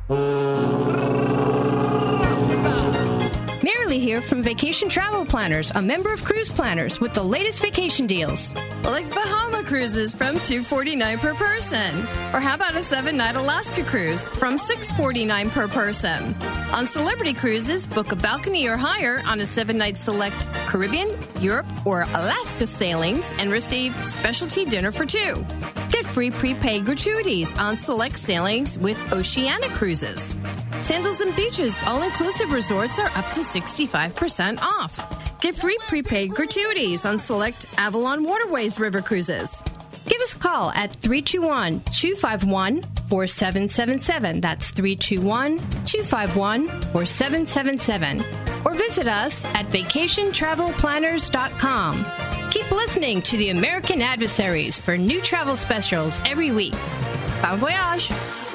Marilee here from Vacation Travel Planners, a member of Cruise Planners with the latest vacation deals. Like Bahama cruises from two hundred forty-nine dollars per person. Or how about a seven-night Alaska cruise from six hundred forty-nine dollars per person. On Celebrity Cruises, book a balcony or higher on a seven-night select Caribbean, Europe, or Alaska sailings and receive specialty dinner for two. Get free prepaid gratuities on select sailings with Oceania Cruises. Sandals and Beaches all-inclusive resorts are up to sixty-five percent off. Get free prepaid gratuities on select Avalon Waterways River Cruises. Give us a call at three two one, two five one, four seven seven seven. That's three two one, two five one, four seven seven seven. Or visit us at vacation travel planners dot com. Keep listening to the American Adversaries for new travel specials every week. Bon voyage!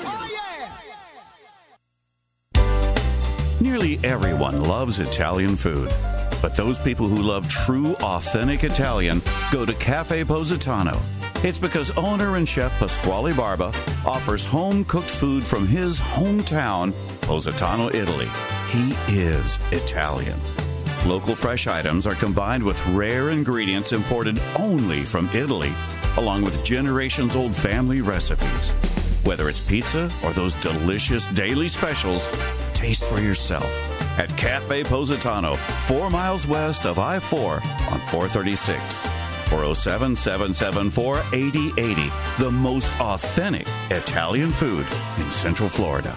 Nearly everyone loves Italian food. But those people who love true, authentic Italian go to Cafe Positano. It's because owner and chef Pasquale Barba offers home-cooked food from his hometown, Positano, Italy. He is Italian. Local fresh items are combined with rare ingredients imported only from Italy, along with generations-old family recipes. Whether it's pizza or those delicious daily specials, taste for yourself at Cafe Positano, four miles west of I four on four thirty-six. four oh seven, seven seven four, eight oh eight oh. The most authentic Italian food in Central Florida.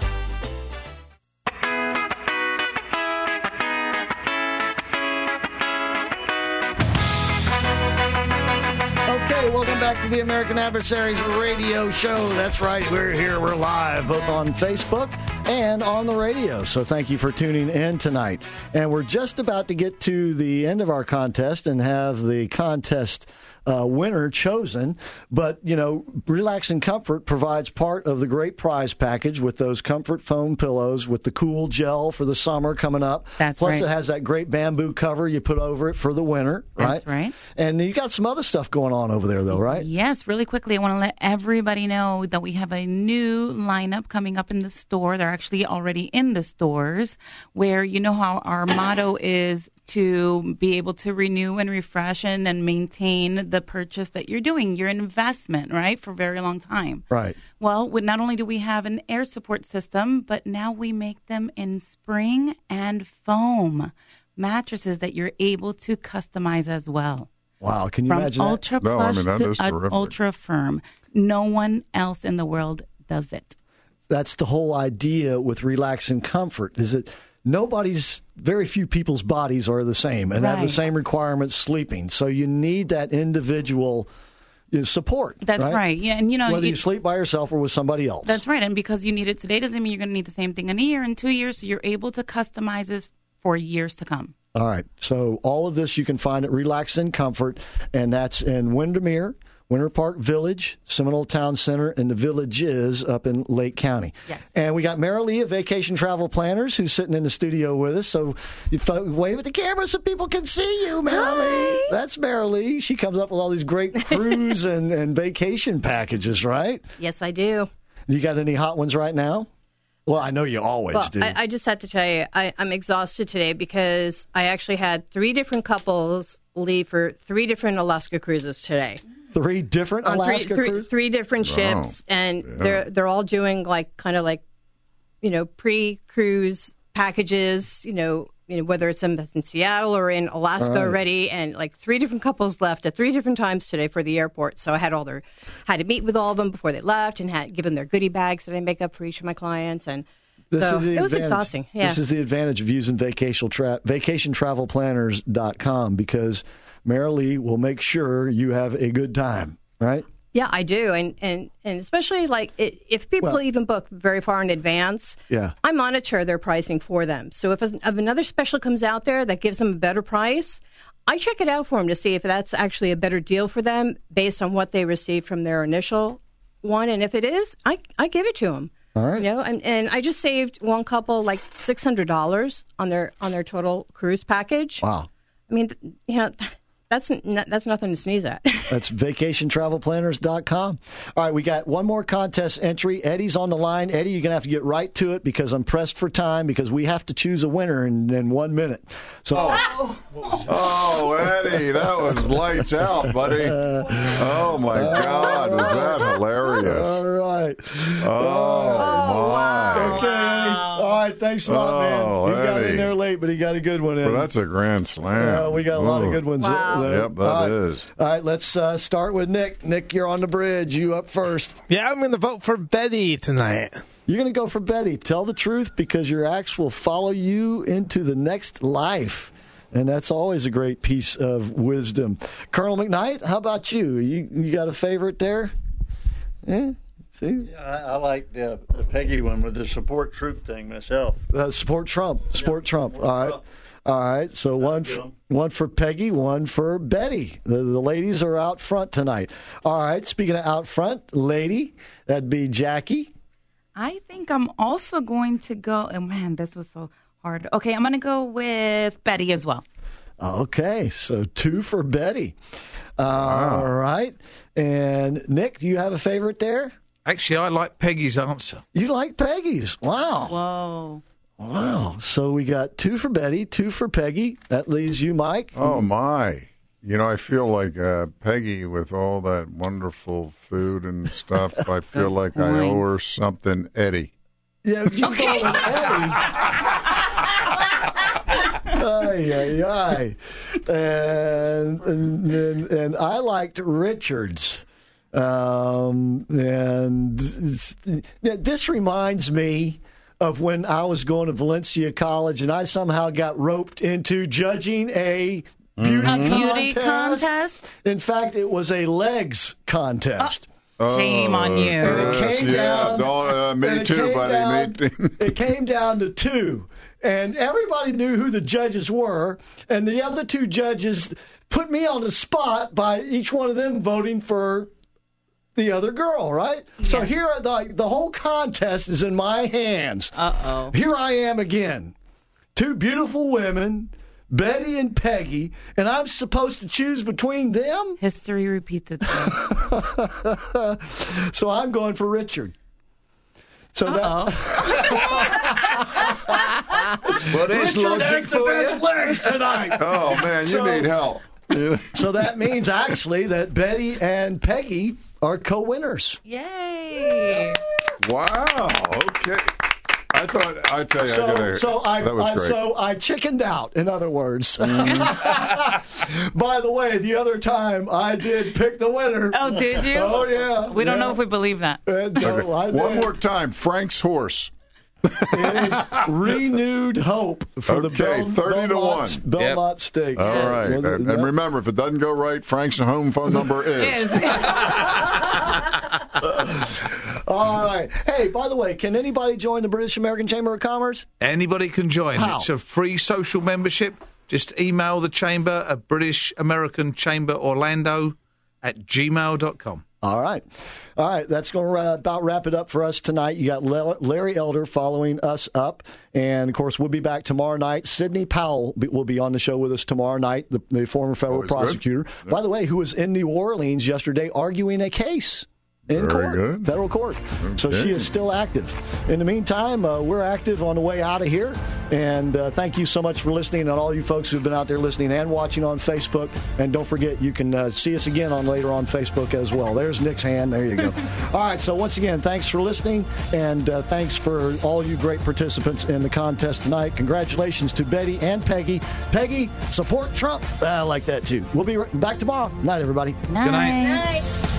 Okay, welcome back to the American Adversaries Radio Show. That's right, we're here, we're live, both on Facebook and on the radio. So thank you for tuning in tonight. And we're just about to get to the end of our contest and have the contest uh, winner chosen. But, you know, Relax and Comfort provides part of the great prize package with those comfort foam pillows with the cool gel for the summer coming up. That's Plus right. it has that great bamboo cover you put over it for the winter, right? That's right. And you got some other stuff going on over there, though, right? Yes, really quickly, I want to let everybody know that we have a new lineup coming up in the store. They're actually already in the stores, where you know how our motto is to be able to renew and refresh and, and maintain the purchase that you're doing, your investment, right, for a very long time. Right. Well, with, not only do we have an air support system, but now we make them in spring and foam mattresses that you're able to customize as well. Wow, can you From imagine ultra that? plush No, I mean, that to is uh, terrific. ultra firm. No one else in the world does it. That's the whole idea with Relax and Comfort, is that nobody's, very few people's bodies are the same and have Right. the same requirements sleeping. So you need that individual you know, support. That's right. Yeah, and you know, whether you- you sleep by yourself or with somebody else. That's right. And because you need it today doesn't mean you're going to need the same thing in a year and two years. So you're able to customize this for years to come. All right. So all of this you can find at Relax and Comfort, and that's in Windermere, Winter Park Village, Seminole Town Center, and the Villages up in Lake County. Yes. And we got Marilee of Vacation Travel Planners who's sitting in the studio with us. So you th- wave at the camera so people can see you, Marilee. That's Marilee. She comes up with all these great cruise and, and vacation packages, right? Yes, I do. You got any hot ones right now? Well, I know you always Well, do. I, I just have to tell you, I, I'm exhausted today because I actually had three different couples leave for three different Alaska cruises today. Three different On Alaska three, three, cruises? three different Wow. ships, and Yeah. they're they're all doing like kind of like, you know, pre-cruise packages, you know, you know, whether it's in, in Seattle or in Alaska Right. already, and like three different couples left at three different times today for the airport. So I had all their, had to meet with all of them before they left, and had given their goodie bags that I make up for each of my clients, and This so is the it was advantage. exhausting. Yeah. This is the advantage of using vacation tra- vacation travel planners dot com, because Marilee will make sure you have a good time, right? Yeah, I do, and and, and especially like it, if people Well- even book very far in advance, Yeah. I monitor their pricing for them. So if, if another special comes out there that gives them a better price, I check it out for them to see if that's actually a better deal for them based on what they received from their initial one, and if it is, I I give it to them. All right. You know, and, and I just saved one couple like six hundred dollars on their on their total cruise package. Wow. I mean, th- you know. That's n- that's nothing to sneeze at. That's vacation travel planners dot com. All right, we got one more contest entry. Eddie's on the line. Eddie, you're going to have to get right to it because I'm pressed for time because we have to choose a winner in, in one minute. So, Oh, oh, Eddie, that was lights out, buddy. Oh, my God. Was that hilarious? all right. Oh, my. Okay. All right, thanks a lot, Oh, man. He got Eddie. in there late, but he got a good one in. Well, that's a grand slam. Uh, we got a lot of Ooh. good ones. Wow. there. Yep, that All right. is. All right, let's uh, start with Nick. Nick, you're on the bridge. You up first. Yeah, I'm going to vote for Betty tonight. You're going to go for Betty. Tell the truth because your acts will follow you into the next life. And that's always a great piece of wisdom. Colonel McKnight, how about you? You, you got a favorite there? Yeah? See? I, I like the, the Peggy one with the support troop thing myself. Uh, support Trump. Support Trump. All right. All right. So one get for, 'em. one for Peggy, one for Betty. The, the ladies are out front tonight. All right. Speaking of out front, lady, that'd be Jackie. I think I'm also going to go. And man, this was so hard. Okay, I'm going to go with Betty as well. Okay. So two for Betty. All right. And Nick, do you have a favorite there? Actually, I like Peggy's answer. You like Peggy's. Wow. Whoa. Wow. So we got two for Betty, two for Peggy. That leaves you, Mike. Oh, my. You know, I feel like uh, Peggy with all that wonderful food and stuff. I feel like I owe her something, Eddie. Yeah, you okay. Go with Eddie. Ay, ay, ay. And, and, and, and I liked Richards. Um, and this reminds me of when I was going to Valencia College and I somehow got roped into judging a beauty, A beauty contest. contest? In fact, it was a legs contest. Shame on you. And it Yes, came yeah, down- don't, uh, me and it too, came buddy. down- Me too. It came down to two. And everybody knew who the judges were. And the other two judges put me on the spot by each one of them voting for the other girl, right? So here, the, the whole contest is in my hands. Uh-oh. Here I am again. Two beautiful women, Betty and Peggy, and I'm supposed to choose between them? History repeats itself. So I'm going for Richard. So that, Well, there's Richard logic has the for best you. legs tonight. Oh, man, you So- need help. So that means actually that Betty and Peggy are co-winners. Yay. Wow. Okay. I thought, I tell you, So, I gotta, so I, that was I great. so I chickened out. In other words, Mm. by the way, the other time I did pick the winner. Oh, did you? Oh yeah. We don't yeah. know if we believe that. Uh, no, Okay. I One did. more time, Frank's horse. It is renewed hope for the Okay, Bel- thirty to Belmont, one. Belmont Stakes. All right. Was it And, that? and remember, if it doesn't go right, Frank's home phone number is. All right. Hey, by the way, can anybody join the British American Chamber of Commerce? Anybody can join. How? It's a free social membership. Just email the chamber at British American Chamber Orlando at gmail dot com. All right. All right. That's going to uh, about wrap it up for us tonight. You got Le- Larry Elder following us up. And, of course, we'll be back tomorrow night. Sidney Powell be- will be on the show with us tomorrow night, the, the former federal Always good. prosecutor. Yep. By the way, who was in New Orleans yesterday arguing a case. in Very court, good. federal court. So Okay. she is still active. In the meantime, uh, we're active on the way out of here. And uh, thank you so much for listening, and all you folks who've been out there listening and watching on Facebook. And don't forget, you can uh, see us again on later on Facebook as well. There's Nick's hand. There you go. All right. So once again, thanks for listening, and uh, thanks for all you great participants in the contest tonight. Congratulations to Betty and Peggy. Peggy, support Trump. I like that too. We'll be right back tomorrow. Night, everybody. Night. Good night. Night.